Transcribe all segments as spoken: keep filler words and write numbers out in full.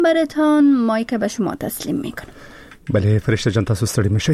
براتان مایک به شما تسلیم میکنم. بله فرشته جان، تاسو ستړي مشئ.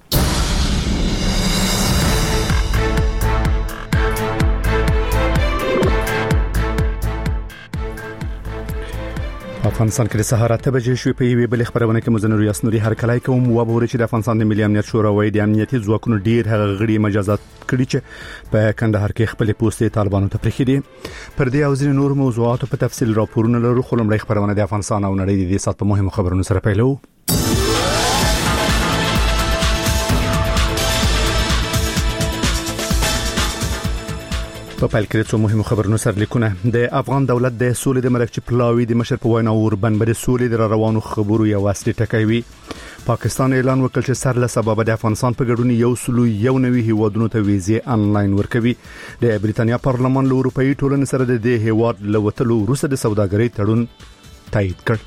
افغانستان کې د سهار اته بجې شوې په یوې بلې خبرونه کې مزنور یاسنوري هر کله کوم و به چې د افغانستان د ملي امنیت شورا وایي د امنیتي ځواکونو ډیر هغه غړي مجازات کړي چې په کندهار کې خپل پوسټې طالبانو ته پرېښي دي. پر دې او ځینې نور موضوعاتو په تفصیل راپورونه لرو، خو لومړی خبرونه د افغانستان او نړۍ د دې سات په مهمو خبرونو سره پیلو. په پیل کې څو مهمو خبرونو سره لیکونه. د افغان دولت د سولې د مرکچ پلاوی د مشر په وینا اوربن بر سولې د روانو خبرو یو اصلي ټکی وي. پاکستان اعلان وکړ چې سر له سبب د افغانستان په ګډون یو سلو یو نوي هیوادونو ته ویزې انلاین ورکوي. د بریتانیا پارلمان له اروپאי ټولنې سره د دې هیواد له وټلو وروسته د سوداګرۍ تړون تایید کړ.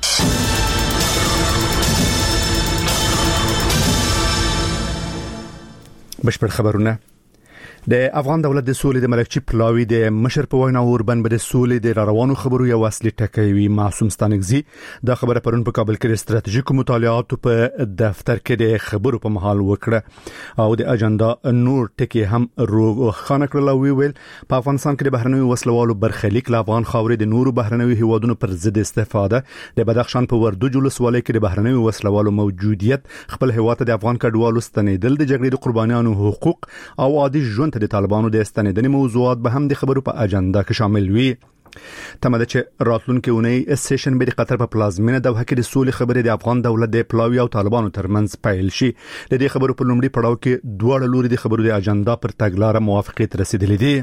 بشپړ خبرونه. د افغان دولت د سولې د مرکچی پلاوی د مشر په وینا اوربن بر سولې د روانو خبرو یو اصلي ټکی وي. معصوم ستانکزي دا خبره پرون په کابل کې د ستراتیژیکو مطالعاتو په دفتر کې د خبرو په محل وکړه او د اجنډا نور ټکی هم روښانه کړل. او ویل په افغانستان کې د بهرنیو وسلوالو برخلیک له افغان خاورې د نورو بهرنیو هیوادونو پر ضد استفاده، د بدخشان په وردو جلوس ولې کې د بهرنیو وسلوالو موجودیت، خپل هیواد د افغان کډوالو ستنیدل، د جګړې د قربانیانو حقوق او عادي ژوند د طالبانو د استنیدنې موضوعات به هم د خبرو په اجنډا کې شامل وي. تماده چې راتلونکي اونۍ سیشن به د قطر په پلازمینه دوحه کې د سولې خبرې د افغان دولت د پلاوی او طالبانو ترمنځ پیل شي. د دې خبرو په لومړي پړاو کې دوه لوري د خبرو د اجنډا پر تګلارې موافقت رسیدلې دي.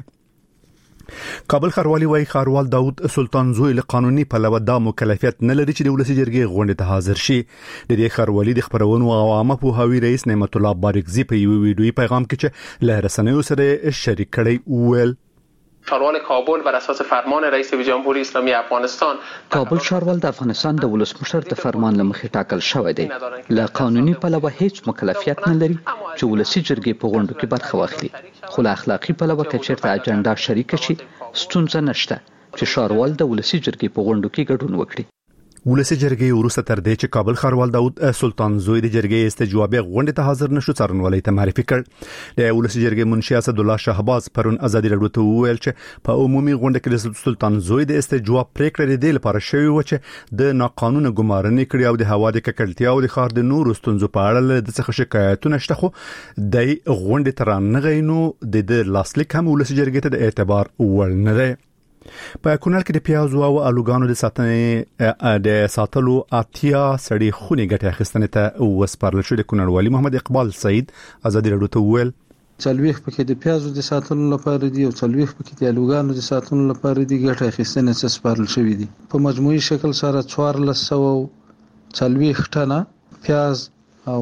کابل خاروالي وايي خاروال داود سلطان زوی له قانوني پلوه دا مکلفیت نه لري چې د ولسی جرګې غونډه ته حاضر شي. د دې خاروالي د خبرونو او عامه پوهاوی رئیس نعمت الله بارکزی په یو ویډیوي پیغام کې چې له رسنیو سره شریک کړي ویل شاروال کابل بر اساس فرمان رئیس جمهوری اسلامی افغانستان کابل شاروال د افغانستان د ولسمشر د فرمان لمخې ټاکل شوی دی. له قانوني پلوه هیڅ مکلفیت نه لري چې ولسی جرګې په غونډو کې برخه واخلي، خو له اخلاقی پلوه کې چیرته اجنډا شریک شي ستونزه نشته چې شاروال د ولسی جرګې په غونډو کې ګډون وکړي. ولسی جرګې وروسته تر دې چې کابل خاروال داود سلطان زوی د جرګې استجوابي غونډه ته حاضر نشو څارنوالۍ ته معرفي کړ. د ولسی جرګې منشي اسد الله شهباز پرون ازادي راډیو ته وویل چې په عمومي غونډه کې د سلطان زوی د استجواب پریکړه د لپاره شوی و چې د ناقانونه ګمارنې کړي او د هوا د ککړتیا او د خار د نورو ستونزو په اړه د څه شکایتونه شته، خو د غونډه تر نه غینو د لاسلیک هم ولسی جرګې ته د اعتبار وړ نه دی. په کونړ کې د پیازو او الوګانو د ساتنې د ساتلو اتیا سړي خونې ګټه اخیستنې ته وسپارل شو. د کونړ والی محمد اقبال سعید ازادي راډیو ته وویل څلويخ پکې د پیازو د ساتلو لپاره دی او څلويخ پکې د الوګانو د ساتلو لپاره دی ګټه اخیستنې ته سپارل شوې دي. په مجموعي شکل سره څوارلس سوه څلويخ ټنه پیاز او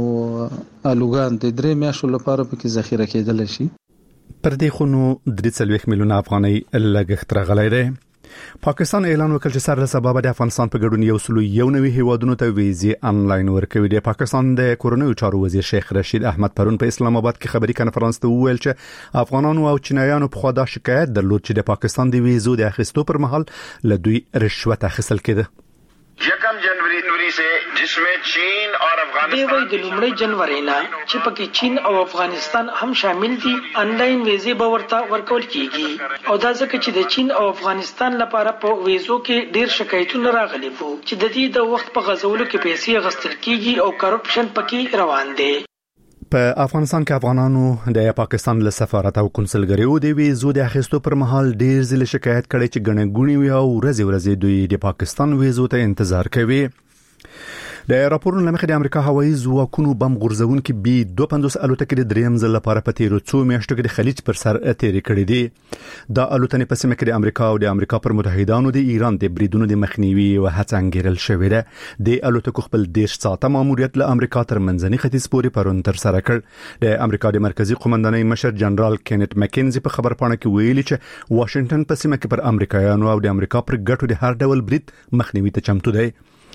الوګان د درې میاشتو لپاره پکې ذخیره کېدل شي. پر دې خونو درې څلويخ میلیونه افغانۍ لګښت راغلی دی. پاکستان اعلان وکړ چې سر له سبب د افغانستان په ګډون یو سلو یو نوي هیوادونو ته ویزې انلاین ورکوي. د پاکستان د کورونیو چارو وزیر شیخ رشید احمد پرون په اسلام آباد کې خبري کانفرنس ته وویل چې افغانانو او چینایانو په خوا دا شکایت درلود چې د پاکستان د ویزو د اخیستو پر مهال له دوی رشوت اخیستل کېده. یکم جنوری نوری سے جس میں چین اور افغانستان دی وای د لومړی جنوري نه چې پکې چین او افغانستان هم شامل دي انلاین ویزې به ورته ورکول کیږي او دا ځکه چې د چین او افغانستان لپاره په ویزو کې ډیر شکایتونه راغلي وو چې د دې د وخت په غزولو کې پیسې غستل کیږي او کرپشن پکې روان دی. په افغانستان کې افغانانو د پاکستان له سفارت او کنسولګریو د ویزو د اخیستو پر مهال ډیر ځله شکایت کړي چې ګڼه ګونی وي او ورځې ورځې دوی د پاکستان ویزو ته انتظار کوي. د راپورونو لمخې د امریکا هوایي ځواکونو بم غورځونکي بي دوه پنځوس الوتکې د دریم ځل لپاره په تیرو څو میاشتو کې د خلیج پر سر تیرې کړې دي. دا الوتنې په سیمه کې د امریکا او د امریکا پر متحدانو د ایران د بریدونو د مخنیوي او هڅه انګیرل شوې ده. د الوتکو خپل دیش ساعته ماموریت له امریکا تر منځني ختیځ پورې پرون تر سره کړ. د امریکا د مرکزی قومندانۍ مشر جنرال کینټ مکینزي په خبرپاڼه کې ویلي چې واشنگټن په سیمه کې پر امریکایانو او د امریکا پر ګټو د هر ډول برید مخنیوي ته چمتو دی.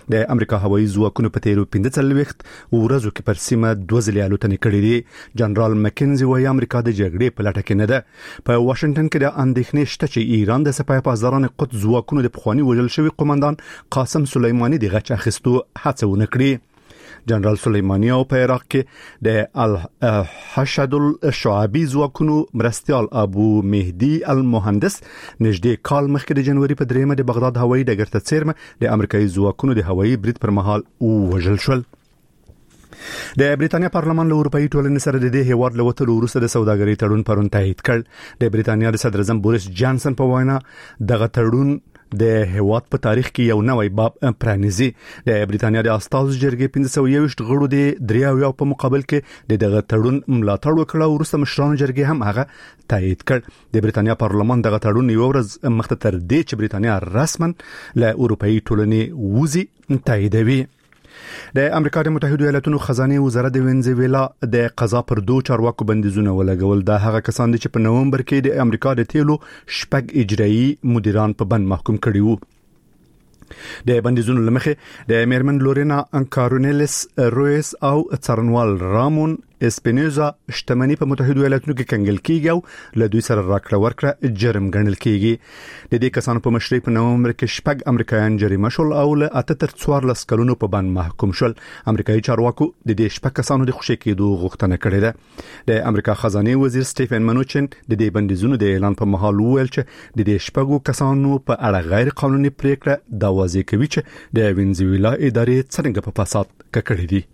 د امریکا هوایي ځواکونو په تیرو پنځه وخت ورځو کې پر سیمه دوه ځلې الوتنې کړې دي. جنرال مکنزي وايي امریکا د جګړې په لټه کې نه ده. په واشنگټن کې د اندېښنې شته چې ایران د سپاه پاسداران قدس ځواکونو د پخوانی وژل شوی قومندان قاسم سلیمانی د غچ اخیستو هڅه ونه کړې. جنرال سلیمانی او په عراق کې د الحشد الشعبي ځواکونو مرستيال ابو مهدي المهندس نږدې کال مخکې د جنوري په دریمه د بغداد هوایي ډګر ته څیرمه د امریکایي ځواکونو د هوایي برید پر مهال وژل شول. د بریټانیا پارلمان له اروپאי ټولنې سره د دې هیواد له وټلو وروسته د سوداګرۍ تړون پرون تایید کړ. د بریټانیا د صدر اعظم بوریس جانسن په وینا دغه تړون د هیواد په تاریخ کې یو نوی باب پرانیزي. د بریټانیا د استازو جرګې پنځه سوه یو ویشت غړو د دریاو په مقابل کې د دغه تړون ملاتړ وکړ او وروسته مشرانو جرګې هم هغه تایید کړ. د بریټانیا پارلمان دغه تړون یو ورځ مخته تر دې چې بریټانیا رسما له اروپאי ټولنې وځي تاییدوي. د امریکا د متحده ایالاتونو خزانه وزارت د وینزویلا د قضا پر دوه چارواکو بندیزونه ولګول. دا هغه کسان دي چې په نومبر کې د امریکا د تیلو شپږ اجرایي مدیران په بند محکوم کړي وو. د بندیزونو لمخې د میرمن لورینا انکارونیلس رویس او څارنوال رامون اسپینوزا شتمنی په متحده ایالاتونو کې کنګل کیږي او له دوی سره راکړه ورکړه جرم ګڼل کیږي. د دې کسانو په مشرۍ په نومبر کې شپږ امریکایان جریمه شول او له اته تر څوارلس کلونو په بند محکوم شول. امریکایي چارواکو د دې شپږ کسانو د خوشي کېدو غوښتنه کړې ده. د امریکا خزانه وزیر سټیفن منوچن د دې بندیزونو د اعلان په مهال وویل چې د دې شپږو کسانو په اړه غیر قانوني پریکړه دا واضح کوي چې د وینزویلا ادارې څنګه په فساد ککړې دي.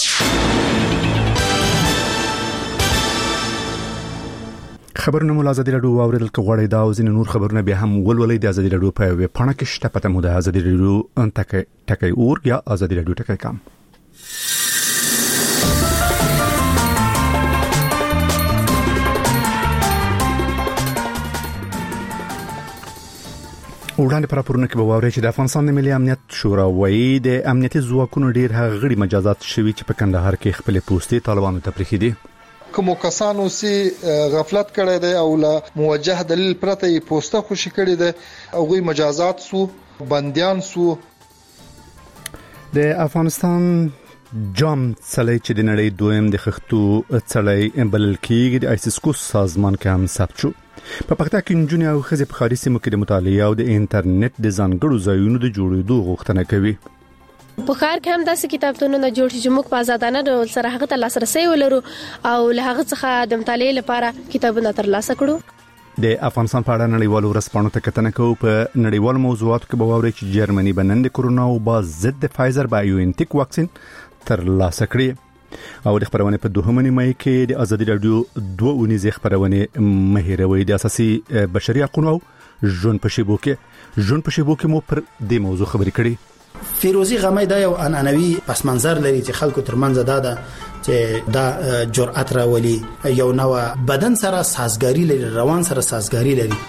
خبرونه مو ازادي رادیو اوریدل کوي دا او ځین نور خبرونه به هم ولولې د ازادي رادیو په ویب پاڼه کې شته. پته مو د ازادي رادیو انټکه ټکي اور یا ازادي رادیو ټکي کام. وړاندې پر پورونه کې به ووري چې د افغانستان د ملي امنیت شورا وایي د امنیتي ځواکونو ډیر هغه غړي مجازات شوي چې په کندهار کې خپل پوسټي طالبانو ته پرېخي دي. کوم کسانو سي غفلت کړی دی او له موجه دلیل پرته یې پوسټه خوشي کړی دی او غوي مجازات سو بنديان سو. د افغانستان جام څلې چې د نړۍ دویم د خښتو څلې بلل کېږي د آیسیسکو سازمان کې هم ثبت شو. په پکتا کې نجونې او ښځې په خاري سیمو کې د مطالعه او د انټرنیټ د ځانګړو ځایونو د جوړېدو غوښتنه کوي. په خار کې هم داسې کتابتونونه جوړ شي چې موږ په آزادانه ډول سره هغه ته لاسرسي ولرو او له هغه څخه د مطالعې لپاره کتابونه ترلاسه کړو. د افغانستان په اړه نړیوالو ورځپاڼو ته کتنه کوو. په نړیوالو موضوعاتو کې به واوري چې جرمني بنن د کورونا او با ضد د فایزر بایوانټیک واکسین ترلاسه کړی او د خبرونه په دوهمه نیمه کې د ازادي رادیو دوه اونیزه خبرونه مهیروي د اساسي بشري حقوقو ژوند په شیبو کې ژوند په شیبو کې مو پر دې موضوع خبرې کړې. فیروزی غمی دا یو عنعنوي پس منظر لري چې خلکو ترمنځ دا ده چې دا جرأت راولي یو نو بدن سره سازګاری لري روان سره سازګاری لري.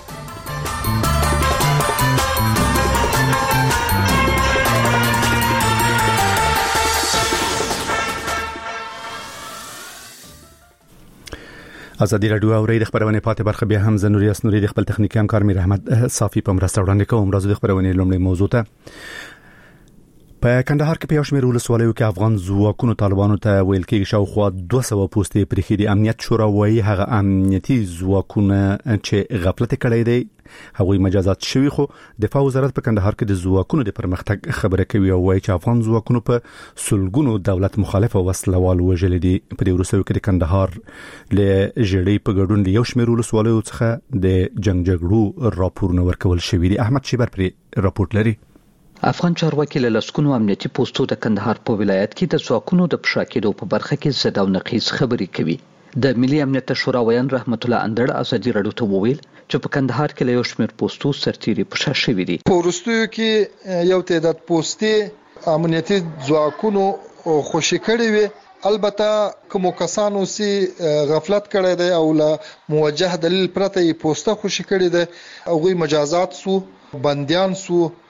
ازادي رادیو اوري د خبرونه پاتې برخه بیا هم زنوریاس نوري د خپل تخنیکی همکار میر احمد صافي په مرسته وړاندې کوم. راځو د خبرونه لومړی موضوع ته. په کندهار کې په شمېر ولسوالیو کې افغان ځواکونو طالبانو ته ویل کېږي شاوخوا دوه سوه پوسټې پرېښي دي. امنیت شورا وایي هغه امنیتي ځواکونه چې غفلت کړی دی هغوی مجازات شوي، خو دفاع وزارت په کندهار کې د ځواکونو د پرمختګ خبره کوي او وایي چې افغان ځواکونو په سلګونو دولت مخالف او وسلوال وژل دي. په دې وروستیو کې د کندهار له ژړۍ په ګډون د یو شمېر ولسوالیو څخه د جنگ جګړو راپورونه ورکول شوي دي. احمد شیبر پرې راپورټ لري. افغان چارواکي له لسکونو امنیتي پوسټو د کندهار په ولایت کې د ځواکونو د پښا کېدو په برخه کې زده او نقیض خبرې کوي. د ملي امنیت شورا ویان رحمت الله اندړ ازادي رادیو ته وویل چې په کندهار کې له یو شمېر پوسټو سرتيري پښا شوي دي. په وروستیو کې یو تعداد پوسټي امنیتي ځواکونو خوشي کړي وي. البته کوم کسانو سي غفلت کړی دی او له موجه دلیل پرته یې پوسټه خوشي کړي دي او غوي مجازات سو بنديان سو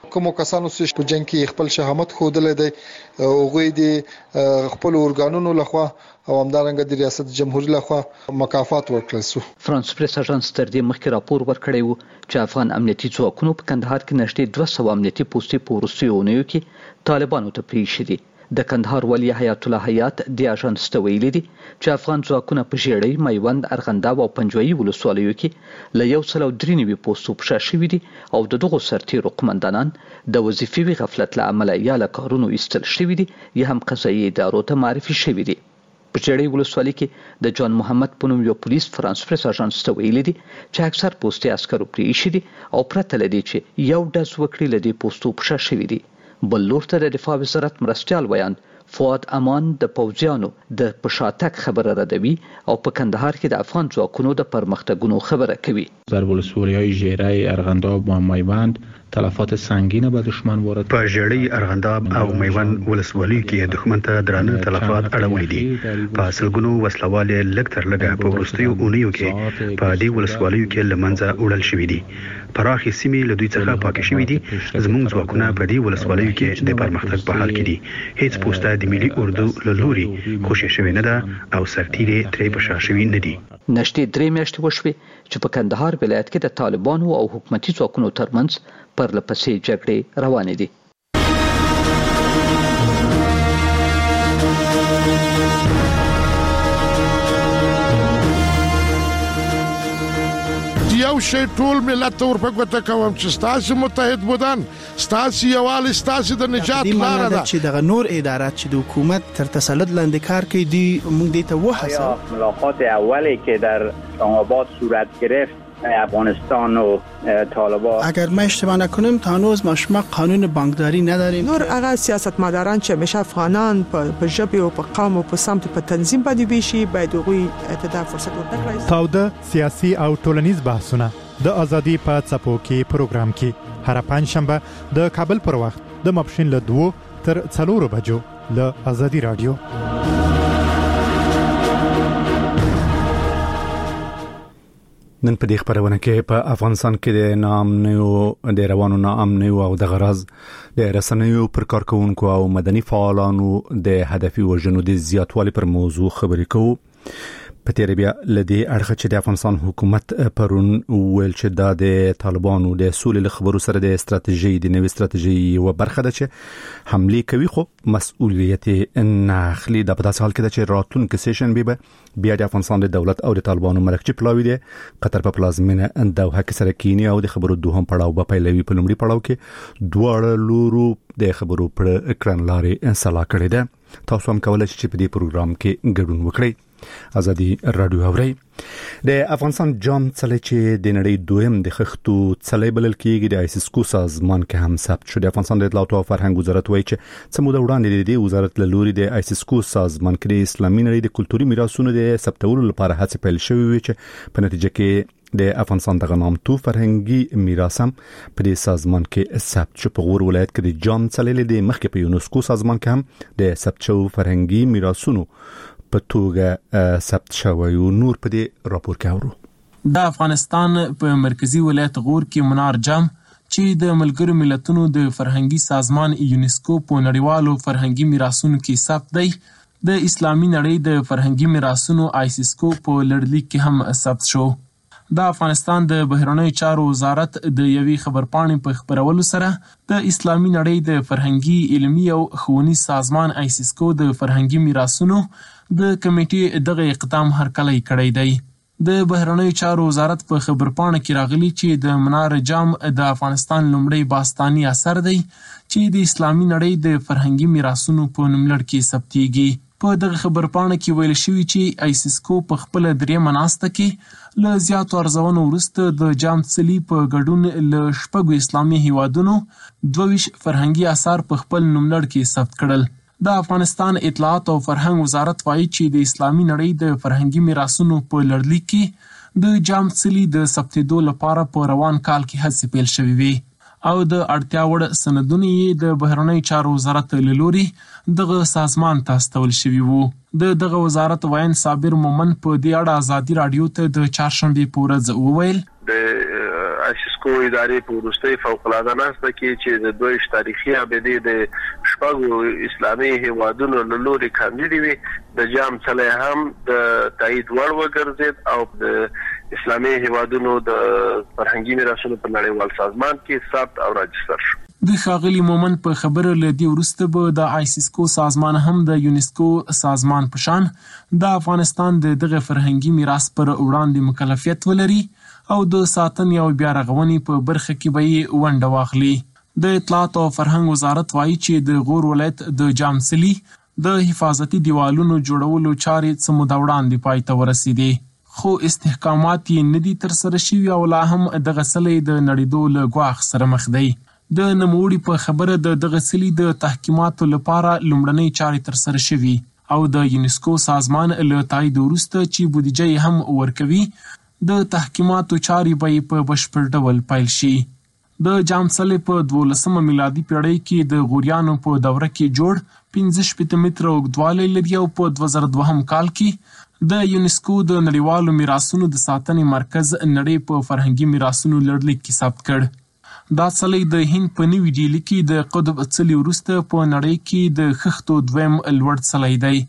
کوم کسانو چې په جنگ کې خپل شهامت خوده دی او غوي دي خپل اورګانونو لخوا او همدارنګه د ریاست جمهوریت لخوا مکافات ورکړل شو. فرانس پریس اژانس تر دې مخکې راپور ورکړی و چې افغان امنیتي ځواکونو په کندهار کې نږدې دوه سوه امنیتي پوستې په وروستیو اونیو کې طالبانو ته پریښي دي. د کندهار والي حیات الله حیات د اژانس ته ویلي دي چې افغان ځواکونه په ژیړۍ، میوند، ارغنداب او پنجوایي ولسوالیو کې له یو سل او درې نوي پوستو په شا شوي دي او د دغو سرتیرو قمندانان د وظیفوي غفلت له امله یا له کارونو ایستل شوي دي یا هم قضایي ادارو ته معرفي شوي دي. په ژیړۍ ولسوالۍ کې د جان محمد په نوم یو پولیس فرانس پریس اژانس ته ویلي دي چې اکثر پوستې عسکرو پرې ایښي دي او پرته له دې چې یو ډز وکړي له دې پوستو په شا شوي دي. بل لور ته د دفاع وزارت مرستیال ویان فؤاد امان د پوځیانو د پشاتک خبره ردوي او په کندهار کې د افغان ځواکونو د پرمختګونو خبره کوي. در ولسوالی‌های ژیړۍ، ارغنداب و میوند تلفات سنگین به دشمن وارد په ژیړۍ، ارغنداب او میوند ولسوالیو کې دښمن ته درانه تلفات اړولي دي. په سلګونو وسلوال لږ تر لږه په وروستیو اونیو کې په دې ولسوالیو کې لمنځه وړل شوي دي. پراخې سیمې له دوی څخه پاکې شوي دي. زموږ ځواکونه په دې ولسوالیو کې د پرمختګ په حال کې دي. هیڅ پوسټه د ملي اردو له لوري خوشې شوې نه ده او سرتیري ترې په شا شوي نه دي. نږدې درې میاشتې وشوې چې په کندهار ولایت کې د طالبانو او حکومتي ځواکونو ترمنځ پرله پسې جګړې روانې دي. یو شی ټول ملت ورپه ګوته کوم چې ستاسو متحد بودن، ستاسو یووالی، ستاسو د نجات لاره ده. چې دغه نور ادارات چې د حکومت تر تسلط لاندې کار کوي دي موږ دې ته وهڅوو. ملاقات اولی که در اسلام‌آباد صورت گرفت افغانستان و طالبان، اگر ما اشتباه نکنیم تا هنوز ما شما قانون بانکداری نداریم. نور هغه سیاستمداران چې همیشه افغانان په ژبه او په قوم او په سمت په تنظیم باندې ویشي باید هغوی ته فرصت ورکړي. تاوده سیاسي او ټولنیز بحثونه د ازادي په څپو کې پروګرام کې هر پنځشنبه د کابل پر وخت د ماپښین له دوه تر څلورو بجو له ازادي رادیو. نن په دې خبرونه کې په افغانستان کې د ناامنیو د روانو ناامنیو او د غرض د رسنیو پر کارکونکو او مدني فعالانو د هدفي وژنو د زیاتوالي پر موضوع خبرې کوو. په تیر بیا لدی اړخ چې د افغانستان حکومت پرون ویل چې دا د طالبانو د سولې له خبرو سره د استراتیژي د نوې استراتیژي یو برخه ده چې حمله کوي خو مسؤلیت نه اخلي. د په داسې حال کې ده چې راتلونکي سیشن به بیا د افغانستان د دولت او د طالبانو مرکزی پلاوی دی قطر په پلازمینه دوحه کې سره کینی او د خبرو دوهم پړاو به پیلوي. په لومړي پړاو کې دوه لورو د خبرو پر کړنلارې انصلا کړې ده. تاسو هم کولای شئ چې په دې پروګرام کې ګډون وکړئ. ازادي رادیو اوري. د افغانستان جام څلې چې د نړۍ دویم د خښتو څلې بلل کېږي د آیسیسکو سازمان کې هم ثبت شو. د افغانستان د اطلاعات او فرهنګ وزارت وایي چې څه موده وړاندې د دې وزارت له لوري د آیسیسکو سازمان کې د اسلامي نړۍ د کلتوري میراثونو د ثبتولو لپاره هڅې پیل شوې وي چې په نتیجه کې د افغانستان د نامتو فرهنګي میراث هم په دې سازمان کې ثبت شو. په غور ولایت کې د جام څلې د مخکې په یونسکو سازمان کې هم د ثبت شو فرهنګي میراثونو په توګه ثبت شوی او نور په دې راپور کې اورو. د افغانستان په مرکزی ولایت غور کې منار جام چې د ملګرو ملتونو د فرهنګي سازمان یونسکو په نړیوالو فرهنګي میراثونو کې ثبت دی. د اسلامي نړۍ د فرهنګي میراثونو آیسیسکو په لړلیک کې هم ثبت شو. د افغانستان د بهرنیو چارو وزارت د یوې خبرپاڼې په خبرولو سره د اسلامي نړۍ د فرهنګي علمي او ښوونیز سازمان آیسیسکو د فرهنګي میراثونو د کمیټې دغه اقدام هرکلی کړی دی. د بهرنیو چارو وزارت په خبرپاڼه کې راغلی چې د منار جام د افغانستان لومړی باستاني اثر دی چې د اسلامي نړۍ د فرهنګي میراثونو په نوملړ کې ثبتېږي. په دغه خبرپاڼه کې ویل شوي چې آیسیسکو په خپله درېیمه ناسته کې له زیاتو ارزونو وروسته د جام څلي په ګډون له شپږو اسلامي هیوادونو دوه ویشت فرهنګي اثار په خپل نوملړ کې ثبت کړل. د افغانستان اطلاعات او فرهنګ وزارت وایي چې د اسلامي نړۍ د فرهنګي میراثونو په لړلیک کې د جام څلي د ثبتېدو لپاره په روان کال کې هڅې پیل شوې وي او د اړتیا وړ سندونه یې د بهرنیو چارو وزارت له لوري دغه سازمان ته استول شوي وو. د دغه وزارت وایي صابر مومن په دې اړه ازادي رادیو ته د چهارشنبې په ورځ وویل د آیسیسکو ادارې په وروستي فوق العاده ناسته کې چې د دوی تاریخي ابدي د شپږو اسلامي هیوادونو له لوري کاندید وي د جام څلې هم د تایید وړ وګرځید او د اسلامي هیوادونو د فرهنګي میراثونو په نړیوال سازمان کې ثبت او راجستر شو. د ښاغلي مومن په خبره لدی ورسته به د آیسیسکو سازمان هم د یونیسکو سازمان په شان د افغانستان د دغه فرهنګي میراث پر وړاندې مکلفیت ولري او د ساتنې او بیا رغونې په برخه کې به یې ونډه واخلي. د اطلاعات او فرهنګ وزارت وایي چې د غور ولایت د جامسلی د حفاظتي دیوالونو جوړولو چارې څه موده وړاندې پای ته ورسېدې، خو استحکامات یې نه دي ترسره شوي او لا هم دغه سلی د نړېدو له ګواښ سره مخ دی. د نوموړي په خبره د دغه سلی د تحکیماتو لپاره لومړنۍ چارې ترسره شوي او د یونیسکو سازمان له تایید وروسته چې بودیجه هم ورکوي د تحکیماتو چارې به په بشپړ ډول پیل شي. د جامسلې په دولسمه میلادي پیړۍ کې د غوریانو په دوره کې جوړ پنځه شپېته متره اوږدوالی لري او په دوه زره دوهم کال کې د یونیسکو د نړیوالو میراثونو د ساتنې مرکز نړۍ په فرهنګي میراثونو لړلیک کې ثبت کړ. دا څلی د هند په نوي ډیلي کې د قطب څلی وروسته په نړۍ کې د خښتو دویم لوړ څلی دی.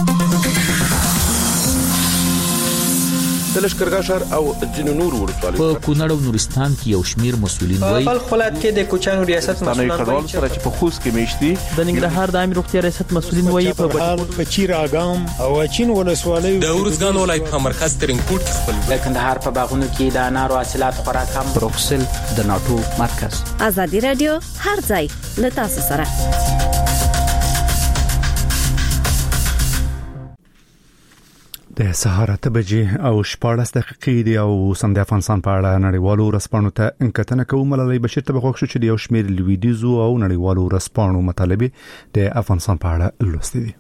د لښکرګاه ښار او ځینو نورو ولسوالیو په کونړ او نورستان کې یو شمیر مسؤلین وایي په بلخ ولایت کې د کوچانو ریاست مسؤلین وایي چې په خوست کې میشتي د ننګرهار د عامه روغتیا ریاست مسؤلین وایي په بهار په چیر اګام او چین ولسوالیو د ورزګان ولایت په مرکز ترینکوټ خپل د کندهار په باغونو کې د انارو حاصلات خورا کم. بروکسل د ناتو مرکز. ازادي رادیو هر ځای له تاسو سره. د سهار اته بجې او شپاړس دقیقې دی او سم د افغانستان په اړه نړیوالو ورځپاڼو ته انکتنه کوم. ملالۍ بشیر ته بخښ شو چې د یو شمېر لویدیزو او نړیوالو ورځپاڼو مطالبه د افغانستان په اړه لوستې دي.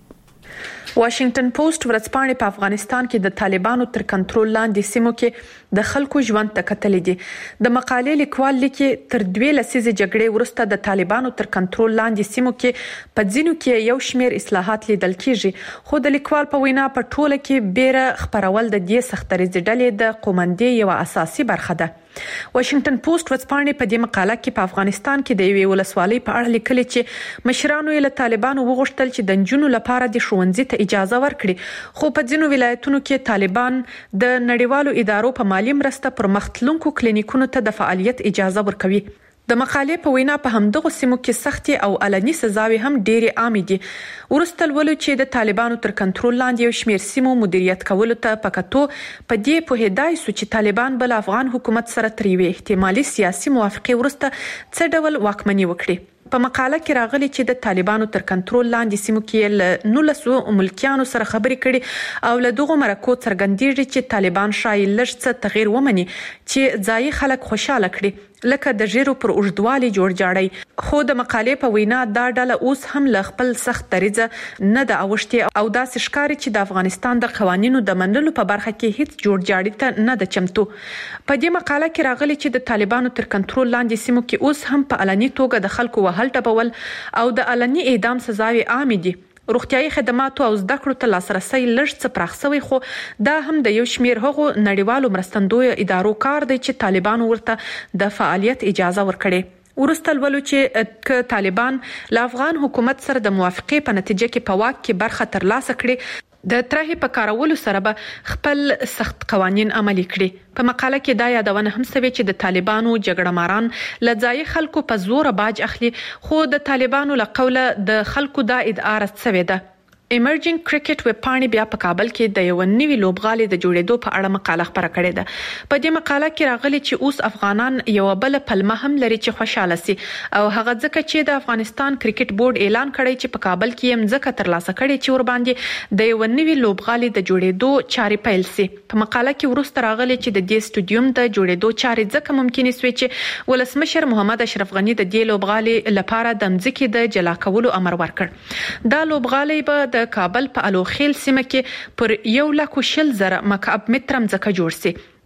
واشنگټن پوسټ ورځپاڼې په افغانستان کې د طالبانو تر کنټرول لاندې سیمو کې د خلکو ژوند ته کتلې دي. د مقالې لیکوال لیکي تر دوه لسیزې جګړې وروسته د طالبانو تر کنټرول لاندې سیمو کې په ځینو کې یو شمېر اصلاحات لیدل کیږي، خو د لیکوال په وینا په ټوله کې بیره خبرول د دې سختريزې ډلې د قومندې یو اساسي برخه ده. واشنگټن پوسټ ورځپاڼې په دې مقاله کې په افغانستان کې د یوې ولسوالۍ په اړه لیکلي چې مشرانو یې له طالبانو وغوښتل چې د نجونو لپاره د ښوونځي ته اجازه ورکړي، خو په ځینو ولایتونو کې طالبان د نړیوالو ادارو په مالی مرسته پر مختلونکو کلینیکونو ته د فعالیت اجازه ورکوي. د مقالې په وینا په همدغه سیمو کې سختي او علني سزاوي هم ډېرې عامې دي. ورسته ولو چې د طالبانو تر کنټرول لاندې یو شمېر سیمو مدیریت کولو ته پکاتو په دې په هدايه سو چې طالبان بل افغان حکومت سره تر یوې احتمالي سیاسي موافقه ورسته څه ډول واکمني وکړي. په مقاله کې راغلي چې د طالبانو تر کنټرول لاندې سیمو کې له نولسو ملکیانو سره خبرې کړي او له دغه مرکو څرګندېږي چې طالبان شایي لږ څه تغییر ومني چې ځایي خلک خوشاله کړي، لکه د ژیرو پر اوږدوالي جوړ جاړي. خو د مقالې په وینا دا ډله اوس هم له خپل سخت دریځه نه د اوښتي او داسې ښکاري چې د افغانستان د قوانینو د منلو په برخه کې هیڅ جوړ جاړي ته نه د چمتو. په دې مقاله کې راغلي چې د طالبانو تر کنټرول لاندې سیمو کې اوس هم په علني توګه د خلکو وهل ټپول او د علني اعدام سزاوي عامې دي. روغتيایي خدماتو او زده کړو ته لاسرسي لږ څه پراخ شوی، خو دا هم د یو شمېر هغو نړیوالو مرستندوی ادارو کار دی چې طالبانو ورته د فعالیت اجازه ورکړي. ورسته ولو چې ک طالبان له افغان حکومت سره د موافقې په نتیجه کې په واک کې برخه ترلاسه کړي، د طرحې په کارولو سره به خپل سخت قوانين عملي کړي. په مقاله کې دا یادونه هم شوی چې د طالبانو جګړه ماران لځای خلکو په زور باج اخلي، خو د طالبانو له قوله د خلکو دا ادعا رسوي ده. ایمرجینګ کرکټ ویب پاڼې بیا په کابل کې د یو نوي لوبغالي د جوړېدو په اړه مقاله خبره کړې ده. په دې مقاله کې راغلي چې اوس افغانان یو بل پلمه هم لري چې خوشاله سي او هغه ځکه چې د افغانستان کرکټ بورډ اعلان کړی چې په کابل کې هم ځکه ترلاسه کړي چې ور باندې د یو نوي لوبغالي د جوړېدو چارې پیل سي. په مقاله کې ورسته راغلي چې د دې سټډیوم د جوړېدو چارې ځکه ممکن سوي چې ولسمشر محمد اشرف غنی د دې لوبغالي لپاره د مځکې د جلا کولو امر ورکړ. دا لوبغالي به د کابل په الوخیل سیمه کې پر یو لک شل زره مکعب متر مځکه جوړ سي.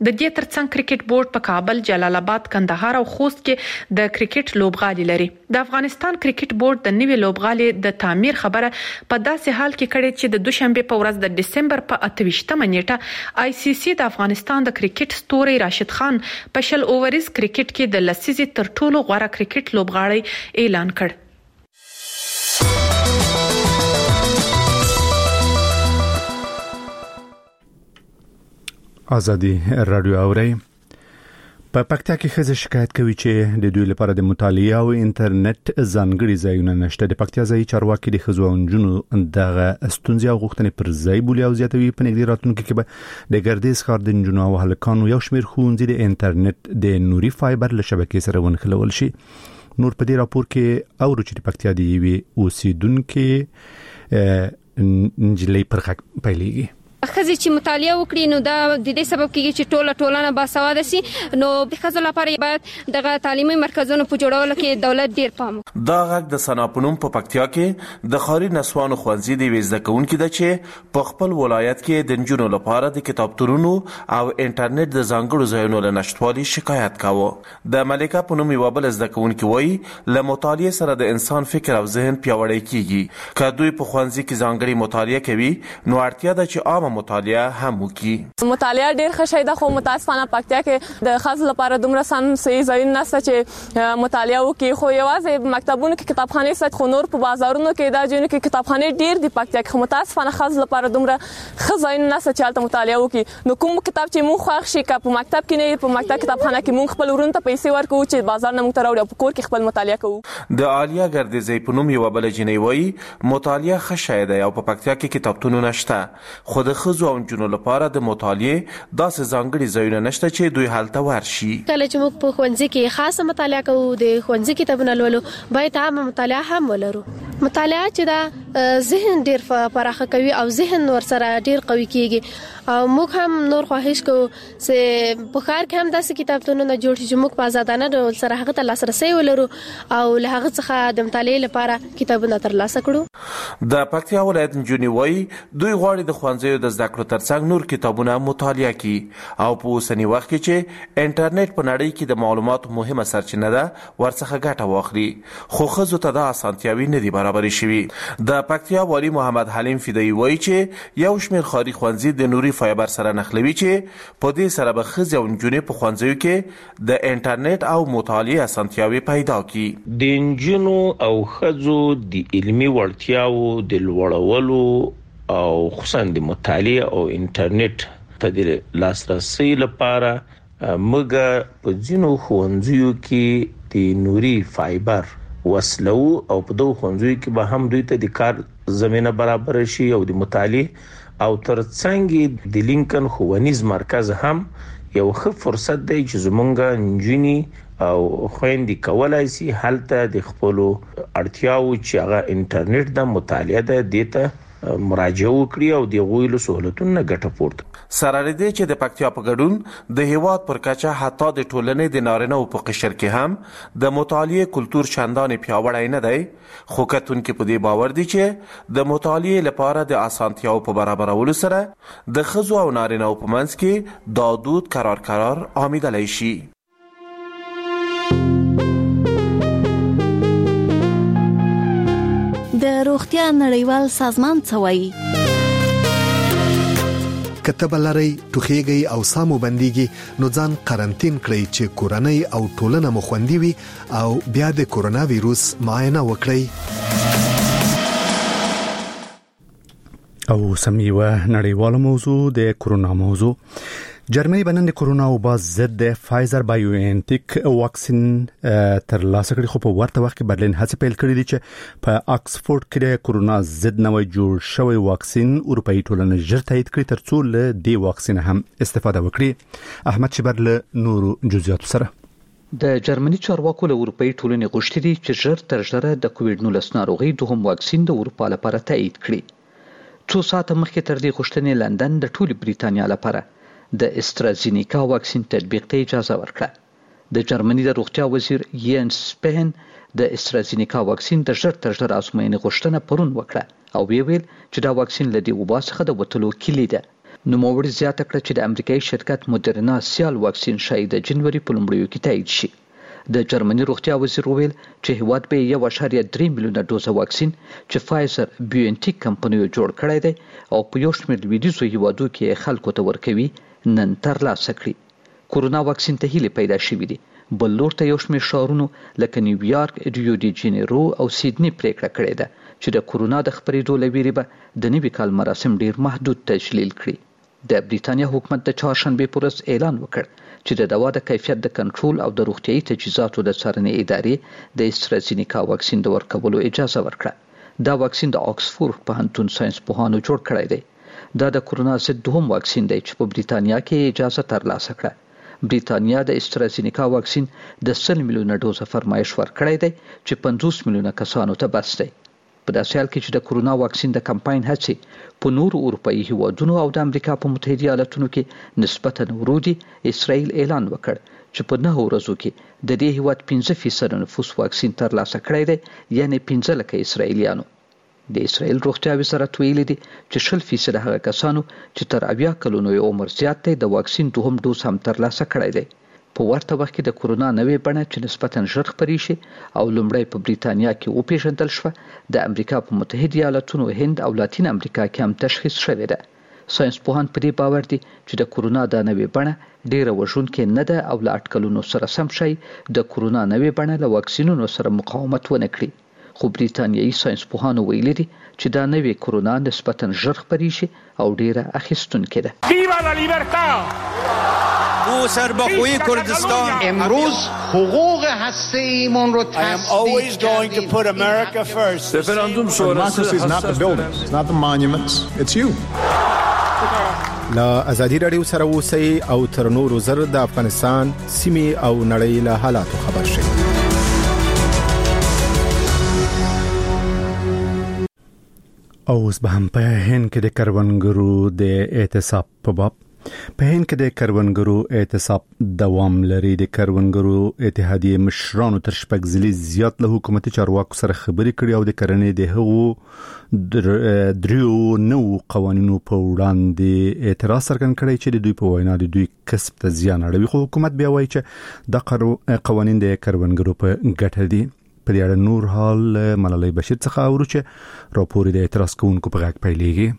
د دې ترڅنګ کرکټ بورډ په کابل، جلال آباد، کندهار او خوست کې د کرکټ لوبغالي لري. د افغانستان کرکټ بورډ د نوي لوبغالي د تعمیر خبره په داسې حال کې کړې چې د دوشنبه په ورځ د دسمبر په اته ویشتمه نیټه آی سی سی د افغانستان د کرکټ ستوري راشد خان په شل اوورز کرکټ کې د لسیزې تر ټولو غوره کرکټ لوبغاړی اعلان کړ. ازادي رادیو اوري په پکتیا کې خزه شکایت کوي چې د دوی لپاره د مطالعه او انټرنیټ ځانګړي ځایونه نشته. د پکتیا ځای چارواکي د خزو انجونو دغه استونزې او غوښتنې پر ځای بولی او زیاتوي. په نږدې راتلونکي کې به د ګردیز ښار د انجونو او هلکانو یو شمېر ښوونځي د انټرنیټ د نوري فایبر له شبکې سره ونښلول شي. نور په دې راپور کې اورو چې د پکتیا د یوې اوسیدونکو نجلۍ پر حق پیلېږي. خزي چې مطالعه وکړي نو دا د دې سبب کېږي چې ټوله ټولنه باسواده شي. نو د خزو لپاره باید دغه تعلیمي مرکزونو په جوړولو کې دولت ډیر پام وکړي. دا غږ د سناپونم په پکتیا کې د خاري نسوانو ښوونځي د وزده کوونکو د چې په خپل ولایت کې د نجونو لپاره د کتابتونونو او انټرنیټ د ځانګړو ځایونو له نشټوالي شکایت کاوه. د ملکه په نوم یو بل زده کوونکو وایي له مطالعه سره د انسان فکر او ذهن پیاوړی کیږي. که دوی په ښوونځي کې ځانګړي مطالعه کوي نو اړتیا ده چې عامه مطالعه هم وکړي. مطالعه ډیر ښه شی ده خو متاسفانه پکتیا کې د خاص لپاره دومره سم سي ځایونه نشته چې مطالعه وکړي. خو یوازې مکتبونو کې کتابخانې شته خو نور په بازارونو کې دا ځایونه کې کتابخانې ډیر دي پکتیا کې. خو متاسفانه خاص لپاره دومره ښه ځایونه نشته چې هلته مطالعه وکړي. نو کوم کتاب چې مونږ خوښ شي که په مکتب کې نه په مکتب کتابخانه کې مونږ خپل ورونو ته پیسې ورکوو چې بازار نه مونږ ته راوړي او په کور کې خپل مطالعه کوو. د عالیه ګردیزۍ په نوم یوه بله جینۍ وایي مطالعه ښه شی دی او په پکتیا کې کتابتونونه شته خو د ښځو او نجونو لپاره د مطالعه داسې ځانګړي ځایونه نشته چې دوی هلته ورشي. کله چې موږ په ښوونځي کې خاصه مطالعه کوو د ښوونځي کتابونه لولو باید عامه مطالعه هم ولرو. مطالعه چې دا ذهن ډیر پراخه کوي او ذهن ورسره ډیر قوي کیږي او موږ هم نور خواهش کوو چې په ښار کې هم داسې کتابتونونه جوړ شي چې موږ په آزادانه ډول سره هغه ته لاسرسی ولرو او له هغه څخه د مطالعې لپاره کتابونه ترلاسه کړو. د پکتیا ولایت نجونې وایي دوی غواړي د ښوونځیو د زده کړو ترڅنګ نور کتابونه مطالعه کړي او په اوسني وخت کې چې انټرنیټ په نړۍ کې د معلوماتو مهمه سرچینه ده ورڅخه ګټه واخلي. خو ښځو ته دا اسانتیاوې نه دي برابرې شوي. د پکتیا والي محمد حلیم فدایي وایي چې یو شمېر ښاري ښوونځي د نوري فایبر سره نښلوي چې په دې سره به ښځې او نجونې په ښوونځیو کې د انټرنیټ او مطالعې اسانتیاوې پیدا کړي. د نجونو او ښځو د علمي وړتیاو د لوړولو او خصوصا د مطالعه او انټرنیټ ته د لاسرسي لپاره موږ په ځینو ښوونځیو کې د نوري فایبر وصلو او په دوه ښوونځیو کې به هم دوی ته د کار زمينه برابر شي او د مطالعه او ترڅنګ د لینکن ښوونیز مرکز هم یو ښه فرصت دی چې زمونږ نجونی او خويندې کولای شي هلته د خپل اړتیاو چې هغه انټرنیټ د مطالعه د دیته مراجعه وکړي او د غوښتلو سہولتونو ګټه پورته. سره لري چې د پکتیا په ګډون د هیواد پر کچه حتی د ټولنې د نارینه‌و په قشر کې هم د مطالعه کلتور چندان پیاوړی نه دی. خو کتونکو په دې باور دي چې د مطالعه لپاره د اسانتیاو په برابرولو سره د ښځو او نارینه‌و په منځ کې د حدود قرار قرار عامدلی شي. د روغتیا نړیوال سازمان څه وایي؟ کتب لري ټوخیږي او سامو بنديږي نو ځان قرنټین کړئ چې کورنۍ او ټولنه مو خوندي وي او بیا د کورونا وایروس معاینه وکړئ. او سميوه نړیواله موضوع د کورونا موضوع. جرمني بنن د کورونا او باز ضد د فایزر بایوانټیک واکسین تر لاسه کړي خو په ورته وخت کې برلین هڅه پیل کړې دي چې په آکسفورد کې د کورونا ضد نوې جوړ شوی واکسین اروپאי ټولنه ژر تایید کړي ترڅو له دې واکسین هم استفاده وکړي. احمد شبر له نورو جزئیات سره. د جرمني چارواکو له اروپאי ټولنې غوښتي دي چې ژر تر ژره د کووډ نولس ناروغي دوهم واکسین د اروپا لپاره تایید کړي. څو ساعته مخکې تر دې غوښتنې لندن د ټولي بریتانیا لپاره د استرازینیکا واکسین تطبیق ته اجازه ورکړه. د جرمني د روغتیا وزیر ینس سپین د استرازینیکا واکسین د ژر تر ژره ازموینې غوښتنه پرون وکړه او ویل چې دا واکسین له دې وبا څخه د وټلو کلی ده. نوموړي زیاته کړه چې د امریکایي شرکت مودرنا سیال واکسین شاید د جنوري په لومړیو کې تایید شي. د جرمني روغتیا وزیر وویل چې هیواد به یو اعشاریه درې میلیونه ډوزه واکسین چې فایزر بیوانټیک کمپنیو جوړ کړی دی او په یو شمېر لویدیځو هیوادو کې خلکو ته ورکوي نن ترلاسه کړي. کورونا واکسین ته هیله پیدا شوې دي. بل لور ته یو شمېر ښارونو لکه نیویارک، ریو ډي جنیرو او سیدنی پریکړه کړې ده چې د کورونا د خپرېدو له ویرې به د نوي کال مراسم ډیر محدود تجلیل کړي. د بریتانیا حکومت د چهارشنبې په ورځ اعلان وکړ چې د دوا د کیفیت د کنټرول او د روغتیايي تجهیزاتو د څارنې ادارې د استرازینیکا واکسین د ورکولو اجازه ورکړه. دا واکسین د آکسفورد پوهنتون ساينس پوهانو جوړ کړی دی. دا د کورونا ضد دوهم واکسین دی چې په بریتانیا کې اجازه ترلاسه کړه. بریتانیا د استرازینیکا واکسین د سل میلیونه ډوزه فرمایش ورکړی دی چې پنځوس میلیونه کسانو ته بس دی. په داسې حال کې چې د کورونا واکسین د کمپاین هڅې په نورو اروپایي هیوادونو او د امریکا په متحده ایالاتونو کې نسبتا ورو دي، اسرائیل اعلان وکړ چې په نهو ورځو کې د دې هیواد پنځه فیصد نفوس واکسین ترلاسه کړی دی، یعنی پنځه لکه اسرائیلیانو. د اسرائیل روغتیا وزارت ویلي دی چې شل فیصد هغه کسانو چې تر اویا کلونو عمر زیات دی د واکسین دوهم ډوز هم ترلاسه کړی دی. په ورته وخت کې د کورونا نوې بڼه چې نسبتا ژر خپرې شي او لومړی په بریتانیا کې وپېژندل شوه، د امریکا په متحده ایالاتونو، هند او لاتین امریکا کې هم تشخیص شوې ده. ساينس پوهان په دې باور دي چې د کورونا د نوې بڼه ډیره وژونکې نه ده او له اټکلونو سره سم شي د کورونا نوې بڼه له واکسینونو سره مقاومت ونه کړي. خو بریتانیایي ساينس پوهانو ویلي دي چې دا نوې کورونا نسبتا ژر خپرې شي او ډیره اخیستونکې ده. ویوا لا لیبرتا! او سربخوی کردستان امروز حقوق هسته‌ایمون رو تصدیق کردیم. رفراندوم شورای is not the buildings, it's not the monuments, it's you. لا ازادي رادیو سره اوسئ او تر نورو زر د افغانستان سیمې او نړۍ له حالاتو خبر شئ. اوس به هم په هند کې د کروندګرو د اعتصاب په باب په هند کې د کروندګرو اعتصاب دوام لري. د کروندګرو اتحادیې مشرانو تر شپږ ځلې زیات له حکومتي چارواکو سره خبرې کړې او د کرنې د هغو دریو نو قوانینو په وړاندې اعتراض څرګند کړی چې د دوی په وینا د دوی کسب ته زیان اړوي، خو حکومت بیا وایي چې د قوانین د کروندګرو په ګټه دي. په دې اړه نور حال ملالۍ بشیر څخه اورو چې راپور د اعتراض کوونکو په غږ پیلېږي.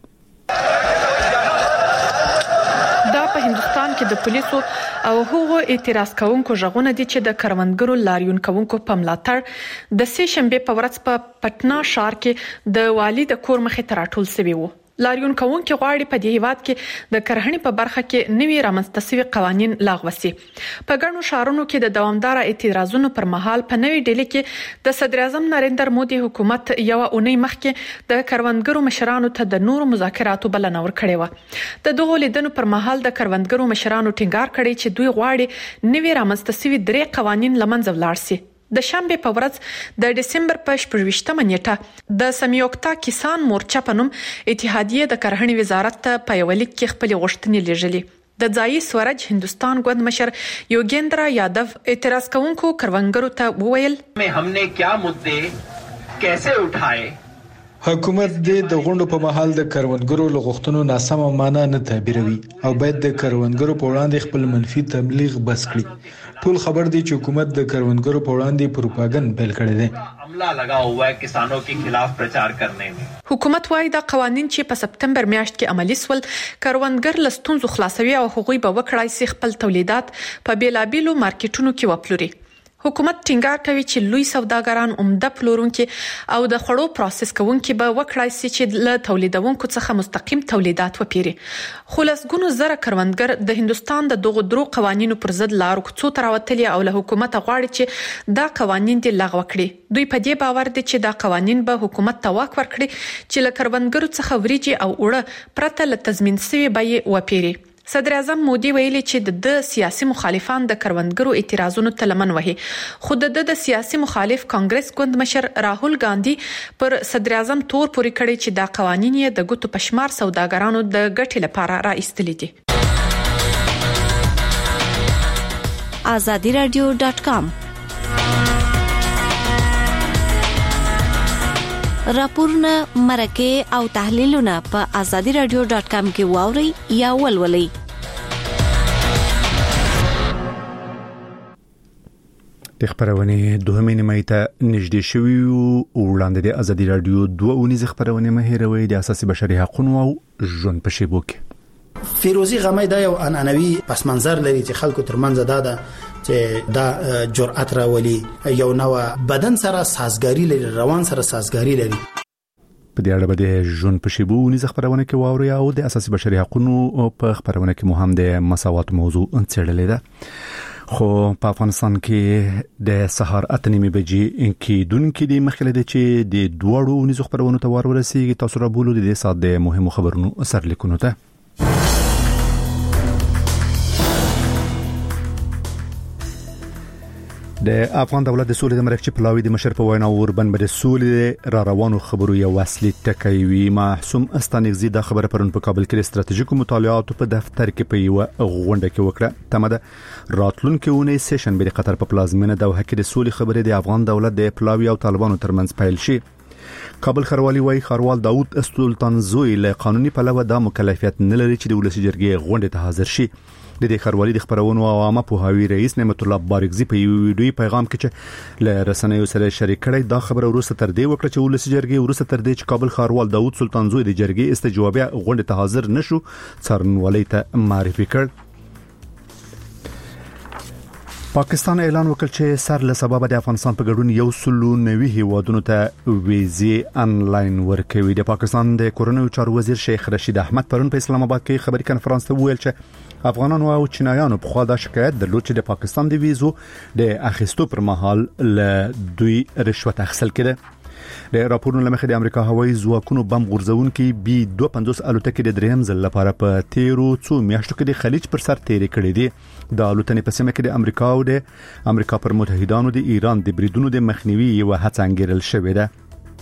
دا په هندستان کې د پولیسو او هغو اعتراض کوونکو ژغونه دي چې د کروندګرو لاریون کوونکو په ملاتړ د سه شنبه په ورځ په پټنا ښار کې د والي د کور مخې ته راټول شوي وو. لاریون کوونکو غواړي په دې هیواد کې د کرهڼې په برخه کې نوي رامنځته شوي قوانين لاغو شي. په ګڼو ښارونو کې د دوامدار اعتراضونو پر مهال په نوې ډیلي کې د صدر اعظم نریندر مودي حکومت یو اونۍ مخکې د کروندګرو مشرانو ته د نورو مذاکراتو بلنه ورکړې و. د دغو لیدنو پر مهال د کروندګرو مشرانو ټینګار کړی چې دوی غواړي نوي رامنځته شوي درې قوانين لمنځه ولاړ شي. د شنبه په ورځ د دسمبر په شپږویشتمه نیټه د سمیوکتا کسان مورچا په نوم اتحادیه د کرهڼې وزارت ته په یو لیک کې خپل غوښتنې لیږلې. د ځایي سورج هندستان ګوند مشر یوګیندرا یادو اعتراض کوونکو کروندګرو ته وویل हमने क्या मुद्दे कैसे उठाए. حکومت دې د غونډو په مهال د کروندګرو لغښتنو ناسمه معنا نه تعبیروي او باید د کروندګرو په وړاندې خپل منفي تبلیغ بس کړي. ټول خبر دي چې حکومت د کروندګرو په وړاندې پروپاګاندا پیل کړی دی. عمله لگا ہوا ہے کسانوں کے خلاف پرچار کرنے میں. حکومت وايي دا قوانين چې په سپتمبر میاشت کې عملی سول کروندګر لستونزو خلاصوي او حقوقي به وکړای شي خپل تولیدات په بیلابیلو مارکیټونو کې وپلوري. حکومت ټینګار کوي چې لوی سوداګران عمده پلورونکي او د خړو پروسس کوونکي به وکړای شي چې له تولیدونکو څخه مستقیم تولیدات وپیري. خو لسګونو زره کروندګر د هندستان د دغو درو قوانینو پر ضد لارو کوڅو ته راوتلي او له حکومت غواړي چې دا قوانین د لغوه کړي. دوی په دې باور دي چې دا قوانین به حکومت ته واک ورکړي چې له کروندګرو څخه وریجې او اوړه پرته له تضمین شوی بیې وپیري. صدر اعظم مودي ویلي چې د سیاسي مخالفان د کروندګرو اعتراضونو ته لمن وهي، خو د د سیاسي مخالف کانګرس ګوند مشر راهول ګاندھی پر صدر اعظم تور پوري کړی چې دا قوانين یې د ګوتو پشمار سوداګرانو د ګټې لپاره راایستلي دي. azadi radio dot com راپورونه مرکه او تحلیلونه په آزادي رادیو ډاټ کام کې واورئ یا ولولئ. د خبرونه دوهمې نیمه ته نږدې شوي او وړاندې د آزادي رادیو دوه اونیز خبرونه مهیروي د اساسي بشري حقوقو او ژوند په شیبو کې. فیروزی غمی دا یو عنعنوي پس منظر لري چې خلکو ترمنځ دا ده چې دا جرأت راولي، یو نو بدن سره سازګاری لري، روان سره سازګاری لري. په دې اړه به د ژوند په شیبو اونیز خبرونه کې واوري او د اساسي بشري حقوقو په خبرونه کې مهم د مساوات موضوع انڅړلې ده. خو په افغانستان کې د سهار اتنیمه بجې کې دونکو د مخکله د چې د دوړو نيزو خبرونو ته ورورسیږي. تاسو را بولو د دې سات د مهمو خبرونو اثر لیکونو ته. د افغان دولت د سولې د مرکزي پلاوی د مشر په وینا اوربن به د سولې را روانو خبرو یو وسلې ټکوي وي. محسوم استانګزي د خبره پرون په کابل کې د ستراتیژیکو مطالعاتو په دفتر کې په یو غونډه کې وکړه. تمه ده راتلونکي اونۍ سیشن به د قطر په پلازمینه دوحه کې د سولې خبرې د افغان دولت د پلاوی او طالبانو ترمنځ پیل شي. کابل خروالي وای خروال داوود سلطان زوی له قانوني پلوه د مکلفیت نه لري چې د ولسی جرګې غونډه ته حاضر شي. د دې خروالي د خبرونو او عامه پوهاوی رئیس نعمت الله بارکزی په یو ویډیو پیغام کې چې له رسنیو سره شریک کړي دا خبره وروسته تر دې وکړه چې ولسی جرګې وروسته تر دې چې کابل خروال داوود سلطان زوی د جرګې استجوابیه غونډه ته حاضر نشو څارنوالۍ ته معرفي کړ. پاکستان اعلان وکړ چې سر له سبب د افغانستان په ګډون یو سلو نوي هیوادونو ته ویزې انلاین ورکوي. د پاکستان د کورنیو چارو وزیر شیخ رشید احمد پرون په اسلام آباد کې خبري کانفرنس ته ویل چې افغانانو او چینایانو په خوا د شکایت درلود چې د پاکستان د ویزو د اخیستو پر مهال له دوی رشوت اخیستل کېده. د راپورونو لمخې د امریکا هوایي ځواکونو بم غورځونکي بي دوه پنځوس الوتکې د دریم ځل لپاره په تیرو څو میاشتو کې د خلیج پر سر تیرې کړې دي. د الوتنې په سیمه کې د امریکا او د امریکا پر متحدانو د ایران د بریدونو د مخنیوي یو هڅه انګیرل شوې ده.